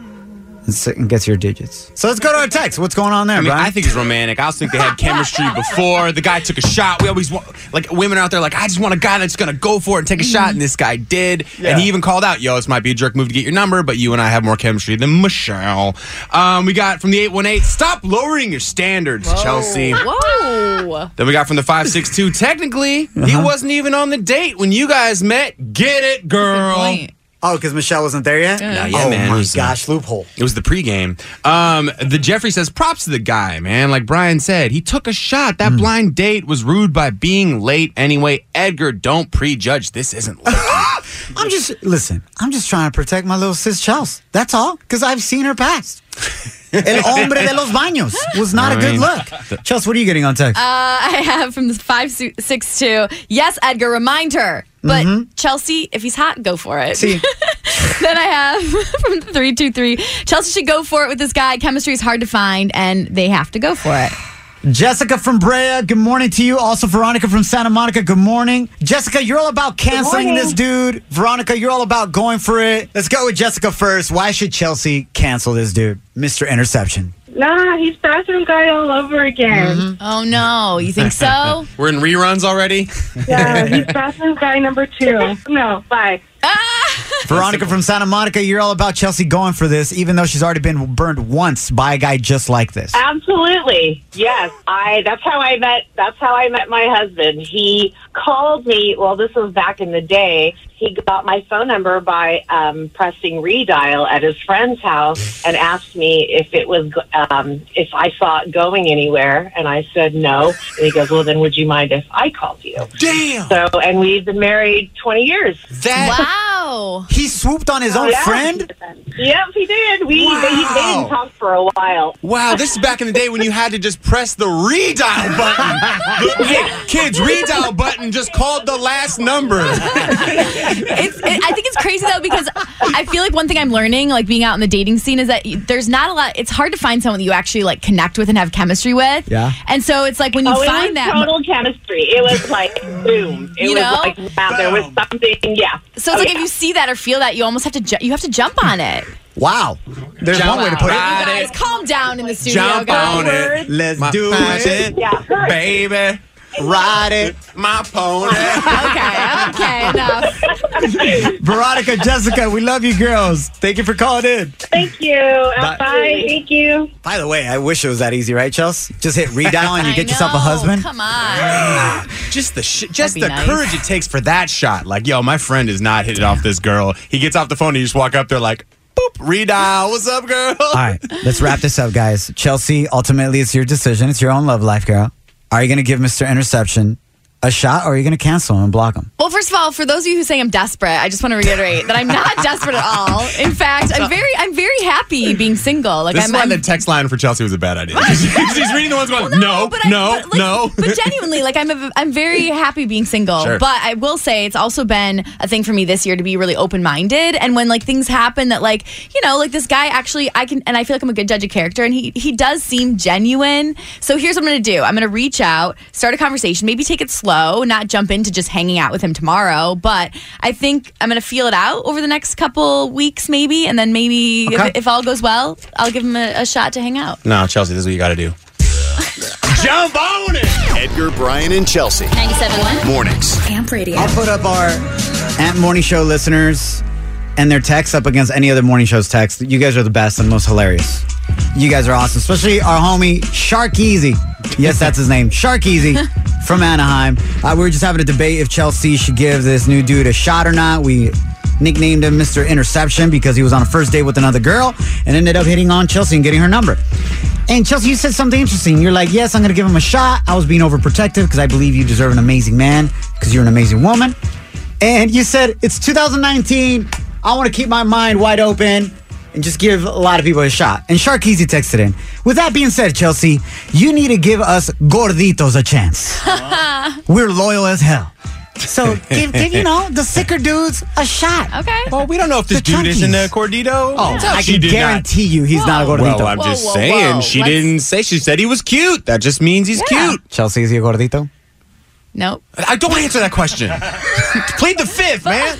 and gets your digits? So let's go to our text. What's going on there, I mean, Brian? I think it's romantic. I also think they had chemistry before. The guy took a shot. We always want, like, women out there like, I just want a guy that's going to go for it and take a shot, and this guy did. Yeah. And he even called out, yo, this might be a jerk move to get your number, but you and I have more chemistry than Michelle. We got from the 818, stop lowering your standards, Chelsea. Whoa. Then we got from the 562, technically, he wasn't even on the date when you guys met. Get it, girl. Oh, because Michelle wasn't there yet? Yeah, Oh, man. my gosh, loophole. It was the pregame. The Jeffrey says, props to the guy, man. Like Brian said, he took a shot. That blind date was rude by being late anyway. Edgar, don't prejudge. This isn't lucky. I'm just trying to protect my little sis Chelsea. That's all, because I've seen her past. El hombre de los baños was not a good look. Chelsea, what are you getting on text? I have from the 562, yes, Edgar, remind her. But Chelsea, if he's hot, go for it. See. Then I have from the 323, Chelsea should go for it with this guy. Chemistry is hard to find, and they have to go for it. Jessica from Brea, good morning to you. Also, Veronica from Santa Monica, good morning. Jessica, you're all about canceling this dude. Veronica, you're all about going for it. Let's go with Jessica first. Why should Chelsea cancel this dude? Mr. Interception. Nah, he's bathroom guy all over again. Oh, no. You think so? We're in reruns already? Yeah, he's bathroom guy number 2. No, bye. Veronica from Santa Monica, you're all about Chelsea going for this, even though she's already been burned once by a guy just like this. Absolutely. Yes. That's how I met my husband. He called me, well, this was back in the day. He got my phone number by pressing redial at his friend's house and asked me if it was if I saw it going anywhere, and I said no. And he goes, well, then would you mind if I called you? Damn. So, and we've been married 20 years. Wow. no. He swooped on his own friend? Yep, he did. They didn't talk for a while. Wow, this is back in the day when you had to just press the redial button. Hey, kids, redial button just called the last number. I think it's crazy though, because I feel like one thing I'm learning, like being out in the dating scene, is that there's not a lot. It's hard to find someone that you actually like connect with and have chemistry with. Yeah. And so it's like when you find that total chemistry. It was like boom. It was like wow, there was something. Yeah. So it's like if you see that or feel that, you almost have to jump on it. Wow. There's one way to put it. You guys, calm down in the studio. Jump on it. Let's do it. Yeah. Baby. Ride it. My pony. Okay, enough. Veronica, Jessica, we love you girls. Thank you for calling in. Thank you. Bye. Thank you. By the way, I wish it was that easy, right, Chelsea? Just hit redial and you get yourself a husband. Come on. Just the courage it takes for that shot. Like, yo, my friend is not hitting off this girl. He gets off the phone and you just walk up there like, boop, redial. What's up, girl? All right, let's wrap this up, guys. Chelsea, ultimately, it's your decision. It's your own love life, girl. Are you going to give Mr. Interception a shot, or are you going to cancel him and block him? Well, first of all, for those of you who saying I'm desperate, I just want to reiterate that I'm not desperate at all. In fact, I'm very happy being single. Like, this is why the text line for Chelsea was a bad idea. He's reading the ones going, no. But genuinely, like I'm very happy being single. Sure. But I will say it's also been a thing for me this year to be really open-minded. And when like things happen that like, you know, like this guy actually I feel like I'm a good judge of character, and he does seem genuine. So here's what I'm going to do. I'm going to reach out, start a conversation, maybe take it slow, not jump into just hanging out with him tomorrow. But I think I'm going to feel it out over the next couple weeks maybe. And then maybe if all goes well, I'll give him a shot to hang out. No, Chelsea, this is what you got to do. Jump on it! Edgar, Brian, and Chelsea. 97.1 Mornings. Amp Radio. I'll put up our Amp Morning Show listeners and their texts up against any other morning show's text. You guys are the best and most hilarious. You guys are awesome, especially our homie Sharkeezy. Yes, that's his name, Sharkeezy from Anaheim. We were just having a debate if Chelsea should give this new dude a shot or not. We nicknamed him Mr. Interception because he was on a first date with another girl and ended up hitting on Chelsea and getting her number. And Chelsea, you said something interesting. You're like, yes, I'm going to give him a shot. I was being overprotective because I believe you deserve an amazing man because you're an amazing woman. And you said, it's 2019. I want to keep my mind wide open and just give a lot of people a shot. And Sharkeezy texted in, with that being said, Chelsea, you need to give us gorditos a chance. We're loyal as hell. So give the sicker dudes a shot. Okay. Well, we don't know if this dude is in a Gordito. Oh, I can guarantee you he's not a Gordito. Well, I'm just saying. She didn't say. She said he was cute. That just means he's cute. Chelsea, is he a Gordito? Nope. I don't answer that question. Plead the fifth, man.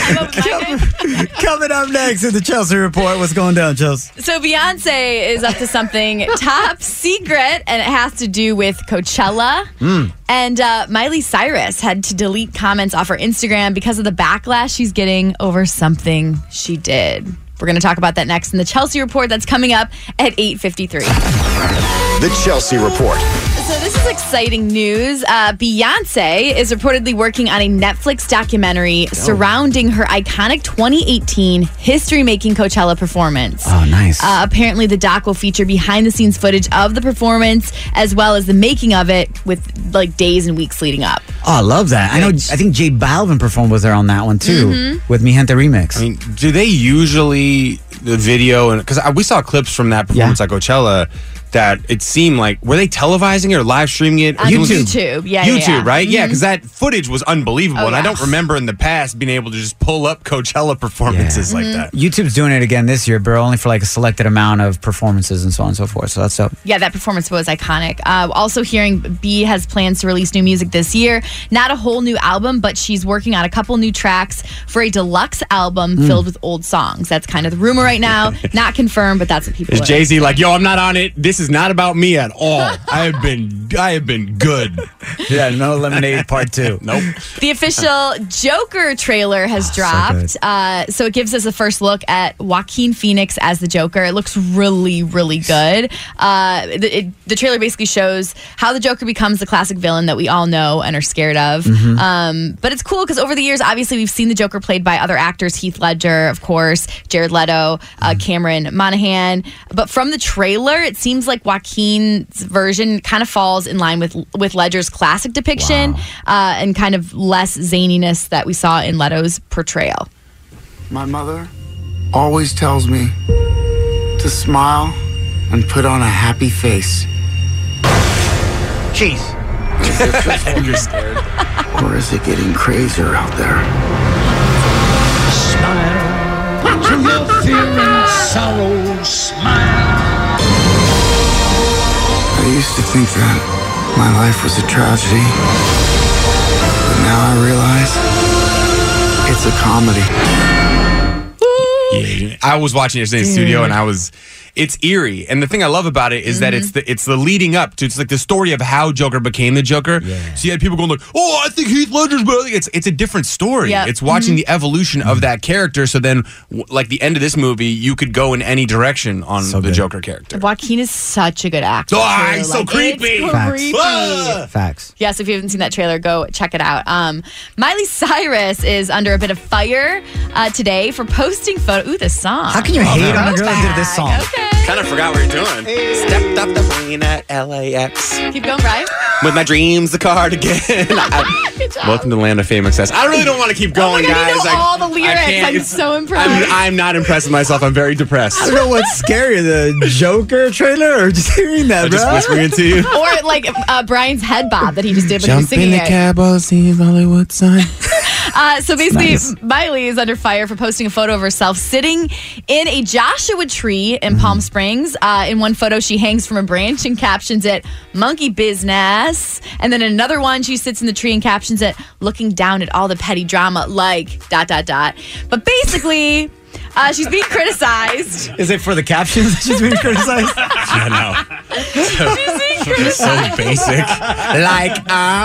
Coming up next in the Chelsea Report. What's going down, Chelsea? So Beyonce is up to something top secret, and it has to do with Coachella. And Miley Cyrus had to delete comments off her Instagram because of the backlash she's getting over something she did. We're going to talk about that next in the Chelsea Report. That's coming up at 8:53. The Chelsea Report. So this is exciting news. Beyonce is reportedly working on a Netflix documentary surrounding her iconic 2018 history-making Coachella performance. Oh, nice. Apparently, the doc will feature behind-the-scenes footage of the performance as well as the making of it with like days and weeks leading up. Oh, I love that. I think J Balvin performed with her on that one too, with Mi Gente Remix. I mean, do they usually the video and because we saw clips from that performance at Coachella. That it seemed like, were they televising it or live streaming it? On YouTube. Yeah, YouTube, right? Yeah, because that footage was unbelievable. And I don't remember in the past being able to just pull up Coachella performances like that. YouTube's doing it again this year, but only for like a selected amount of performances and so on and so forth. So that's dope. Yeah, that performance was iconic. Also hearing B has plans to release new music this year. Not a whole new album, but she's working on a couple new tracks for a deluxe album filled with old songs. That's kind of the rumor right now. Not confirmed, but that's what people Is Jay-Z like, yo, I'm not on it. This is not about me at all. I have been good. Yeah, no Lemonade Part 2. Nope. The official Joker trailer has dropped. So it gives us a first look at Joaquin Phoenix as the Joker. It looks really, really good. The trailer basically shows how the Joker becomes the classic villain that we all know and are scared of. But it's cool because over the years, obviously, we've seen the Joker played by other actors. Heath Ledger, of course, Jared Leto, Cameron Monaghan. But from the trailer, it seems like Joaquin's version kind of falls in line with Ledger's classic depiction and kind of less zaniness that we saw in Leto's portrayal. My mother always tells me to smile and put on a happy face. Jeez. You're scared. Or is it getting crazier out there? Smile to your fear and sorrow. Smile. I used to think that my life was a tragedy. But now I realize it's a comedy. Yeah, I was watching it yesterday in the studio, and it's eerie. And the thing I love about it is that it's the leading up to, it's like the story of how Joker became the Joker. Yeah. So you had people going like, oh, I think Heath Ledger's better. It's a different story. Yep. It's watching the evolution of that character. So then, like the end of this movie, you could go in any direction on the Joker character. Joaquin is such a good actor. Oh, he's so creepy. Facts. Yes, if you haven't seen that trailer, go check it out. Miley Cyrus is under a bit of fire today for posting photo. Ooh, this song. How can you hate on a girl that did this song? Okay. Kind of forgot what you're doing. Hey. Stepped up the plane at LAX. Keep going, Brian. With my dreams, the cardigan. Good job. Welcome to the land of fame excess. I really don't want to keep going, guys. You know all the lyrics. I'm so impressed. I'm not impressed with myself. I'm very depressed. I don't know what's scarier, the Joker trailer or just hearing that, bro? Just whispering it to you. Or like Brian's head bob that he just did when he was Jump singing in the cab, I'll see Hollywood sign. So basically, Miley is under fire for posting a photo of herself sitting in a Joshua tree in Palm Springs. In one photo, she hangs from a branch and captions it, "Monkey business." And then in another one, she sits in the tree and captions it, "Looking down at all the petty drama like ... But basically, she's being criticized. Is it for the captions that she's being criticized? I know. It's so basic. Like,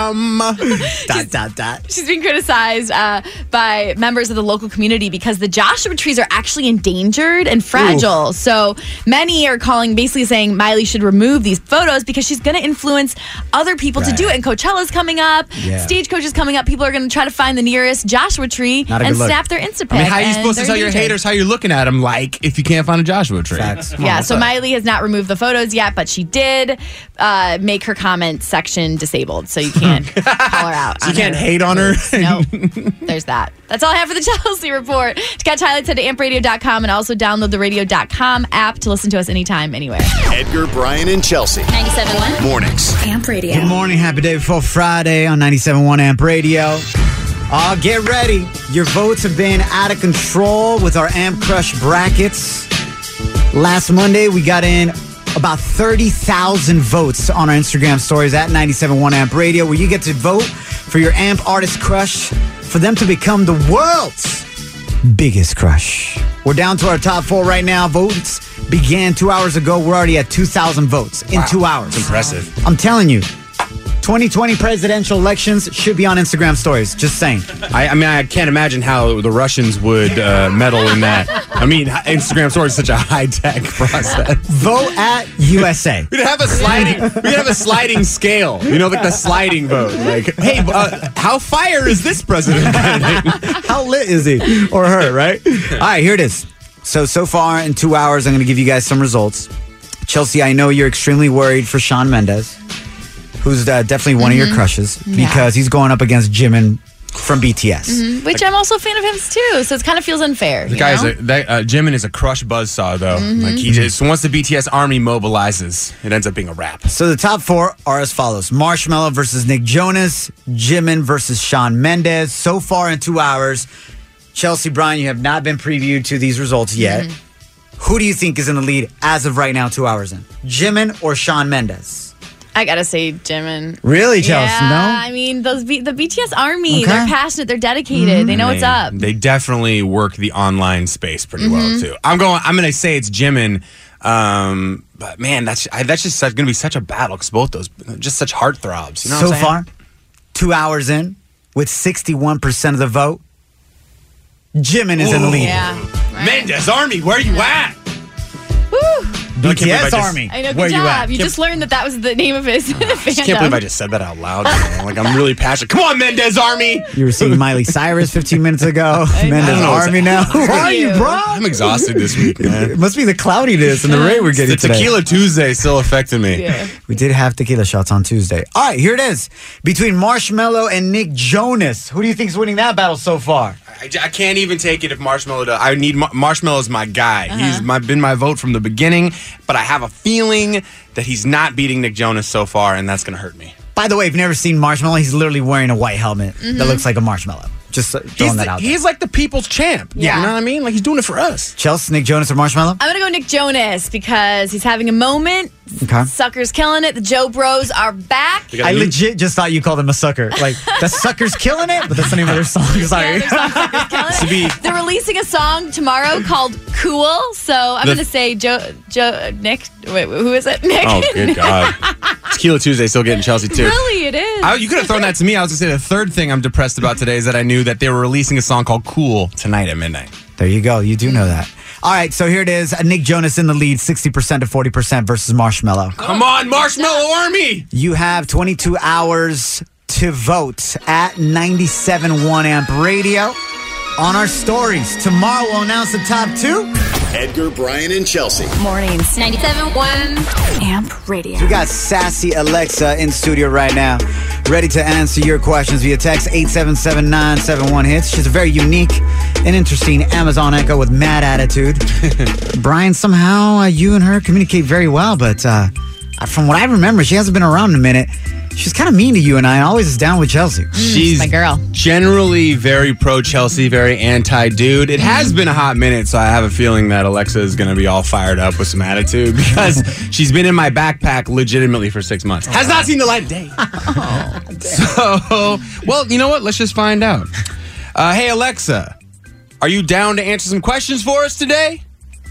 She's being criticized by members of the local community because the Joshua trees are actually endangered and fragile. Ooh. So many are basically saying Miley should remove these photos because she's going to influence other people to do it. And Coachella's coming up. Yeah. Stagecoach is coming up. People are going to try to find the nearest Joshua tree and snap their Insta pic. I mean, how are you supposed to tell your haters how you're looking at them like if you can't find a Joshua tree? Yeah, so Miley has not removed the photos yet, but she did make her comment section disabled, so you can't call her out. So you can't hate on her? No, there's that. That's all I have for the Chelsea Report. To catch highlights, head to ampradio.com and also download the radio.com app to listen to us anytime, anywhere. Edgar, Brian, and Chelsea. 97.1 Mornings. Amp Radio. Good morning. Happy day before Friday on 97.1 Amp Radio. Get ready. Your votes have been out of control with our Amp Crush brackets. Last Monday, we got in about 30,000 votes on our Instagram stories at 97.1 Amp Radio, where you get to vote for your Amp artist crush for them to become the world's biggest crush. We're down to our top 4 right now. Votes began 2 hours ago. We're already at 2,000 votes in 2 hours. That's impressive. I'm telling you. 2020 presidential elections should be on Instagram stories. Just saying. I mean, I can't imagine how the Russians would meddle in that. I mean, Instagram stories is such a high-tech process. Vote at USA. We'd have a sliding scale. You know, like the sliding vote. Like, hey, how fire is this president? How lit is he or her? Right. All right, here it is. So far in 2 hours, I'm going to give you guys some results. Chelsea, I know you're extremely worried for Shawn Mendes, who's definitely one of your crushes, because he's going up against Jimin from BTS. Which I'm also a fan of him too, so it kind of feels unfair. The guy's Jimin is a crush buzzsaw, though. Like, he just, once the BTS army mobilizes, it ends up being a rap. So the top 4 are as follows. Marshmello versus Nick Jonas, Jimin versus Shawn Mendes. So far in 2 hours, Chelsea, Brian, you have not been previewed to these results yet. Who do you think is in the lead as of right now, 2 hours in? Jimin or Shawn Mendes? I gotta say Jimin. Really, Chelsea? Yeah, no? I mean, the BTS army, they're passionate, they're dedicated, they know what's up. They definitely work the online space pretty well, too. I'm gonna say it's Jimin, but man, that's just gonna be such a battle, because both those, just such heartthrobs. You know what I'm saying? So far, 2 hours in, with 61% of the vote, Jimin is in the lead. Yeah. Right. Mendes Army, where you at? Woo. BTS Army. I know, Where good you job. at? You just learned that was the name of his I fandom. can't believe I just said that out loud. Man. Like, I'm really passionate. Come on, Mendez Army. You were seeing Miley Cyrus 15 minutes ago. Mendez Army now. Who are you, bro? I'm exhausted this week, man. It must be the cloudiness and the rain we're getting The today. Tequila Tuesday still affecting me. Yeah. We did have tequila shots on Tuesday. All right, here it is. Between Marshmello and Nick Jonas, who do you think is winning that battle so far? I can't even take it if Marshmello does. I need Marshmello's my guy. He's been my vote from the beginning, but I have a feeling that he's not beating Nick Jonas so far, and that's going to hurt me. By the way, if you've never seen Marshmello, he's literally wearing a white helmet that looks like a marshmallow. Just throwing that out there. He's like the people's champ. Yeah. You know what I mean? Like, he's doing it for us. Chelsea, Nick Jonas, or Marshmello? I'm going to go Nick Jonas because he's having a moment. Okay. Sucker's killing it. The Joe Bros are back. I legit just thought you called him a sucker. Like, the sucker's killing it, but that's the name of their song. Sorry. Yeah, their song Sucker's killing it. They're releasing a song tomorrow called Cool. So I'm going to say Nick. Wait, who is it? Nick. Oh, good God. Tequila Tuesday still getting Chelsea, too. Really, it is. You could have thrown that to me. I was going to say the third thing I'm depressed about today is that I knew that they were releasing a song called Cool tonight at midnight. There you go. You do know that. All right, so here it is. Nick Jonas in the lead, 60% to 40% versus Marshmello. Come on, Marshmello Army! You have 22 hours to vote at 97.1 Amp Radio on our stories. Tomorrow we'll announce the top two. Edgar, Brian, and Chelsea. Mornings, 97.1 Amp Radio. We got sassy Alexa in studio right now, ready to answer your questions via text 877-971-HITS. She's a very unique and interesting Amazon Echo with mad attitude. Brian, somehow you and her communicate very well, but from what I remember, she hasn't been around in a minute. She's kind of mean to you and I, and always is down with Chelsea. She's my girl. Generally very pro-Chelsea, very anti-dude. It has been a hot minute, so I have a feeling that Alexa is going to be all fired up with some attitude because she's been in my backpack legitimately for 6 months. Has not seen the light of day. So, well, you know what? Let's just find out. Hey, Alexa, are you down to answer some questions for us today?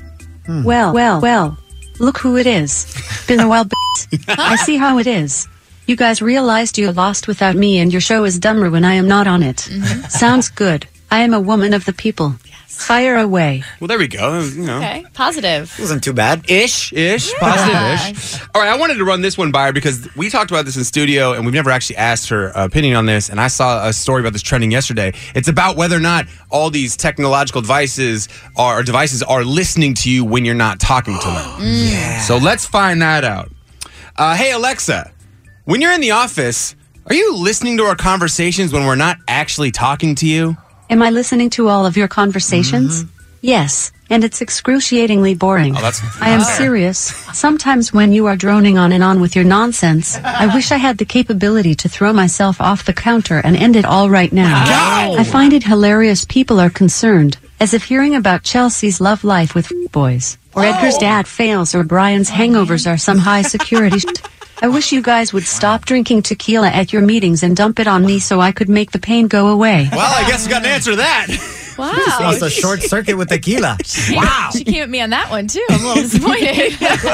Well. Look who it is. Been a while, I see how it is. You guys realized you lost without me and your show is dumber when I am not on it. Sounds good. I am a woman of the people. Yes. Fire away. Well, there we go. You know. Okay, positive. Wasn't too bad. Ish. Positive-ish. All right, I wanted to run this one by her because we talked about this in studio and we've never actually asked her opinion on this. And I saw a story about this trending yesterday. It's about whether or not all these technological devices are listening to you when you're not talking to them. Yeah. So let's find that out. Hey, Alexa, when you're in the office, are you listening to our conversations when we're not actually talking to you? Am I listening to all of your conversations? Yes, and it's excruciatingly boring. Oh, that's I am fair. serious. Sometimes when you are droning on and on with your nonsense, I wish I had the capability to throw myself off the counter and end it all right now. Wow. I find it hilarious people are concerned, as if hearing about Chelsea's love life with boys, or Edgar's dad fails, or Brian's hangovers are some high security shit. I wish you guys would stop drinking tequila at your meetings and dump it on me so I could make the pain go away. Well, I guess we got an answer to that. Wow. Just wants a short circuit with tequila. Wow. She came at me on that one, too. I'm a little disappointed.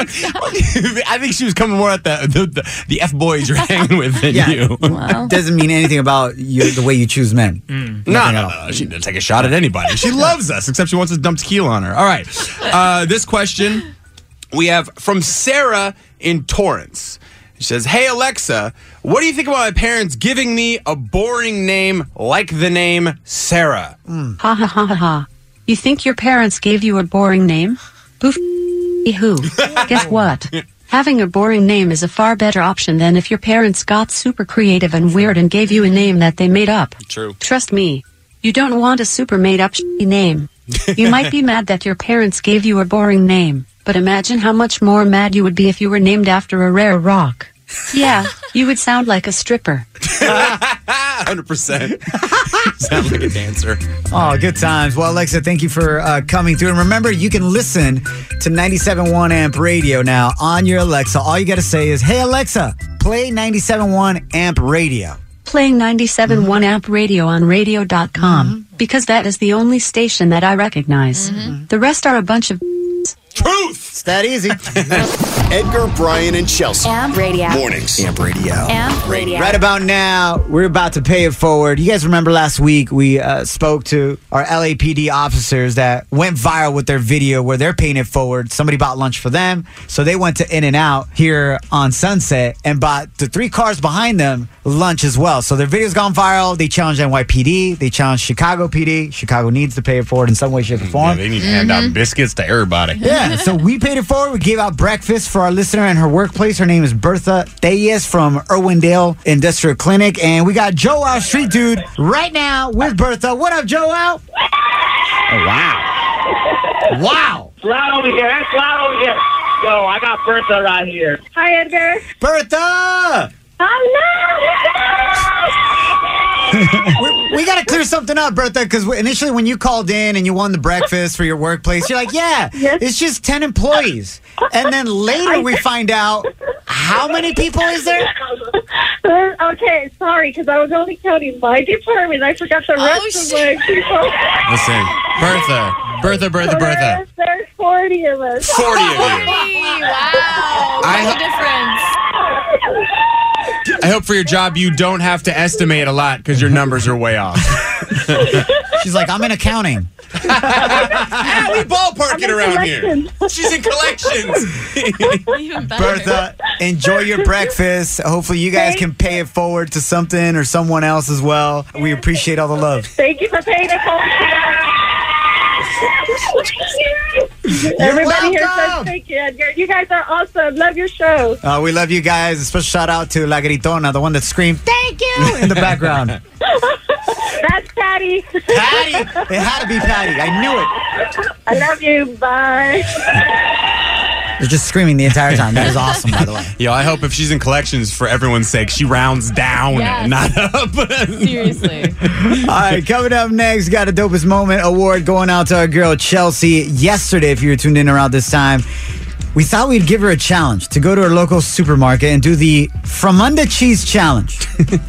I think she was coming more at the F-boys you're hanging with than you. Wow. Doesn't mean anything about the way you choose men. No. She didn't take a shot at anybody. She loves us, except she wants us to dump tequila on her. All right. This question we have from Sarah in Torrance. She says, hey, Alexa, what do you think about my parents giving me a boring name like the name Sarah? Ha ha ha ha ha. You think your parents gave you a boring name? Who? Guess what? Having a boring name is a far better option than if your parents got super creative and weird and gave you a name that they made up. True. Trust me, you don't want a super made up name. You might be mad that your parents gave you a boring name, but imagine how much more mad you would be if you were named after a rare rock. Yeah, you would sound like a stripper. 100%. Sound like a dancer. Oh, good times. Well, Alexa, thank you for coming through. And remember, you can listen to 97.1 Amp Radio now on your Alexa. All you got to say is, hey, Alexa, play 97.1 Amp Radio. Playing 97.1 Amp Radio on radio.com, because that is the only station that I recognize. The rest are a bunch of... Truth! It's that easy. Edgar, Brian, and Chelsea. Amp Radio. Mornings. Amp Radio. Amp Radio. Right about now, we're about to pay it forward. You guys remember last week we spoke to our LAPD officers that went viral with their video where they're paying it forward. Somebody bought lunch for them, so they went to In-N-Out here on Sunset and bought the 3 cars behind them lunch as well. So their video's gone viral. They challenged NYPD. They challenged Chicago PD. Chicago needs to pay it forward in some way, shape, or form. Yeah, they need to hand out biscuits to everybody. Yeah, so we paid it forward. We gave out breakfast for our listener in her workplace. Her name is Bertha Thayes from Irwindale Industrial Clinic. And we got Joel, street dude, right now with Bertha. What up, Joel? Oh, wow. Wow. It's loud over here. It's loud over here. Yo, I got Bertha right here. Hi, Edgar. Bertha! We got to clear something up, Bertha, because initially when you called in and you won the breakfast for your workplace, you're like, yeah, it's just 10 employees. And then later we find out, how many people is there? Okay, sorry, because I was only counting my department. I forgot the rest of my people. Listen, Bertha. There's 40 of us. 40 of you. Wow. What's the difference? I hope for your job you don't have to estimate a lot because your numbers are way off. She's like, I'm in accounting. We ballpark it around here. She's in collections. Even better. Bertha, enjoy your breakfast. Hopefully you guys can pay it forward to something or someone else as well. We appreciate all the love. Thank you for paying it forward. Everybody here says thank you, Edgar. You guys are awesome. Love your show. We love you guys. A special shout out to La Gritona, the one that screamed, thank you, in the background. That's Patty. Patty. It had to be Patty. I knew it. I love you. Bye. They're just screaming the entire time. That is awesome, by the way. Yo, I hope if she's in collections, for everyone's sake, she rounds down, not up. Seriously. All right, coming up next, got a Dopest Moment award going out to our girl Chelsea. Yesterday, if you were tuned in around this time, we thought we'd give her a challenge to go to her local supermarket and do the From Under Cheese Challenge.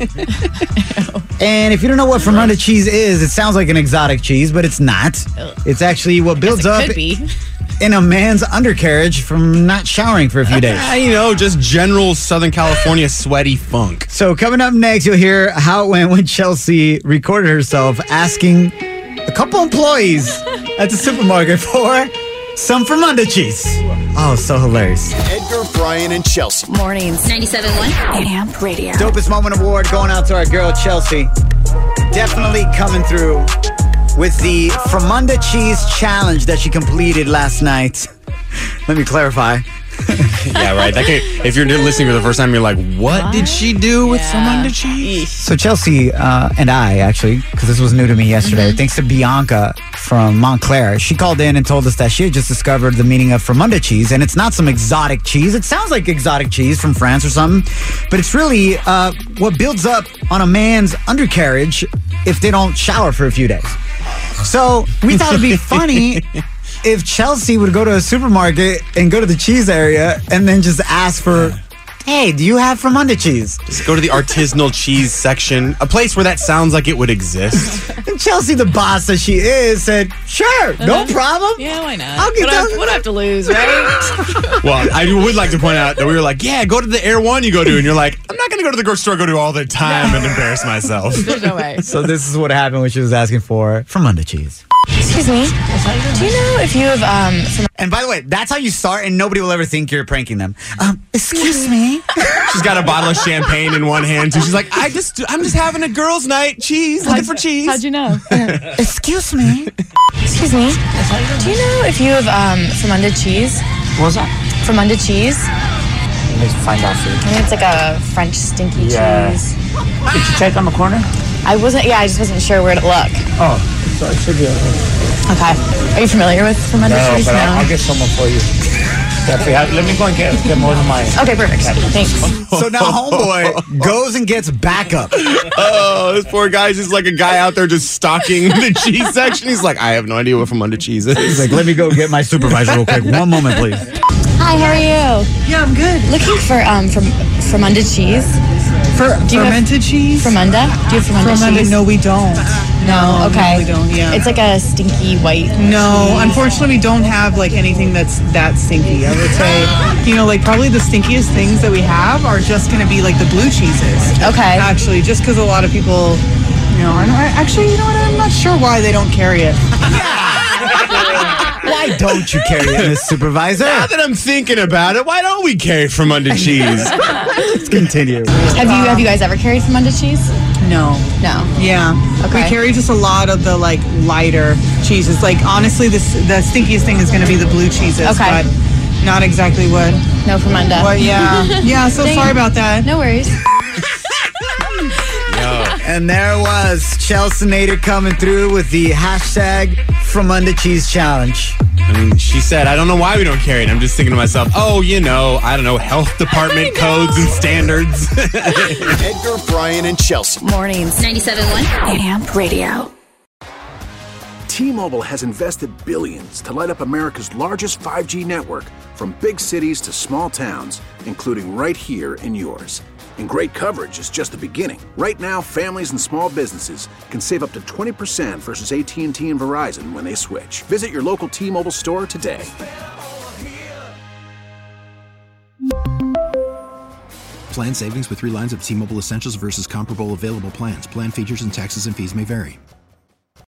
And if you don't know what From Under Cheese is, it sounds like an exotic cheese, but it's not. It's actually what builds up in a man's undercarriage from not showering for a few days. Just general Southern California sweaty funk. So coming up next, you'll hear how it went when Chelsea recorded herself asking a couple employees at the supermarket for some From Under cheese. Oh, so hilarious. Edgar, Brian, and Chelsea. Mornings. 97.1 Amp Radio. Dopest Moment Award going out to our girl Chelsea. Definitely coming through with the From Under Cheese Challenge that she completed last night. Let me clarify. Yeah, right. If you're listening for the first time, you're like, what did she do with From Under Cheese? So Chelsea and I, actually, because this was new to me yesterday, thanks to Bianca from Montclair, she called in and told us that she had just discovered the meaning of From Under cheese, and it's not some exotic cheese. It sounds like exotic cheese from France or something, but it's really what builds up on a man's undercarriage if they don't shower for a few days. So we thought it'd be funny if Chelsea would go to a supermarket and go to the cheese area and then just ask for, hey, do you have From Under cheese? Just go to the artisanal cheese section, a place where that sounds like it would exist. And Chelsea, the boss that she is, said, sure, no problem. Yeah, why not? I'll get what do I have to lose, right? Well, I would like to point out that we were like, yeah, go to the Air One you go to. And you're like, I'm not going to go to the grocery store I go to all the time and embarrass myself. There's no way. So this is what happened when she was asking for From Under cheese. Excuse me. Do you know if you have some... And by the way, that's how you start, and nobody will ever think you're pranking them. Excuse me. She's got a bottle of champagne in one hand, too. She's like, I'm just having a girls' night. Cheese, looking for cheese. How'd you know? Excuse me. Excuse me. Do you know if you have From Under cheese? What's that? From Under cheese? Let me find out for you. I think it's like a French stinky cheese. Did you check on the corner? I just wasn't sure where to look. Oh, so it should be okay. Okay. Are you familiar with From Under cheese? But I'll get someone for you. Let me go and get more than mine. Okay, perfect. Thanks. So now homeboy goes and gets backup. Oh, this poor guy's just like a guy out there just stalking the cheese section. He's like, I have no idea what From Under cheese is. He's like, let me go get my supervisor real quick. One moment, please. Hi, how are you? Yeah, I'm good. Looking for From Under cheese. Fermented cheese? Fremunda? Do you have fermented cheese? No, we don't. No, okay. No, we don't, yeah. It's like a stinky white No, cheese. unfortunately, we don't have like anything that's that stinky. I would say, like probably the stinkiest things that we have are just going to be like the blue cheeses. Okay. Actually, just because a lot of people, actually, you know what? I'm not sure why they don't carry it. Why don't you carry it, Miss Supervisor? Now that I'm thinking about it, why don't we carry Fremunda cheese? Let's continue. Have you guys ever carried Fremunda cheese? No. Yeah. Okay. We carry just a lot of the like lighter cheeses. Like honestly, the stinkiest thing is going to be the blue cheeses. Okay. But not exactly what. No Fremunda. What? Yeah. Yeah. So sorry about that. No worries. And there was Chelsea Nader coming through with the hashtag Fremunda Cheese Challenge. I mean, she said, I don't know why we don't carry it. I'm just thinking to myself, I don't know, health department codes and standards. Edgar, Brian, and Chelsea. Mornings. 97.1 Amp Radio. T-Mobile has invested billions to light up America's largest 5G network, from big cities to small towns, including right here in yours. And great coverage is just the beginning. Right now, families and small businesses can save up to 20% versus AT&T and Verizon when they switch. Visit your local T-Mobile store today. Plan savings with 3 lines of T-Mobile Essentials versus comparable available plans. Plan features and taxes and fees may vary.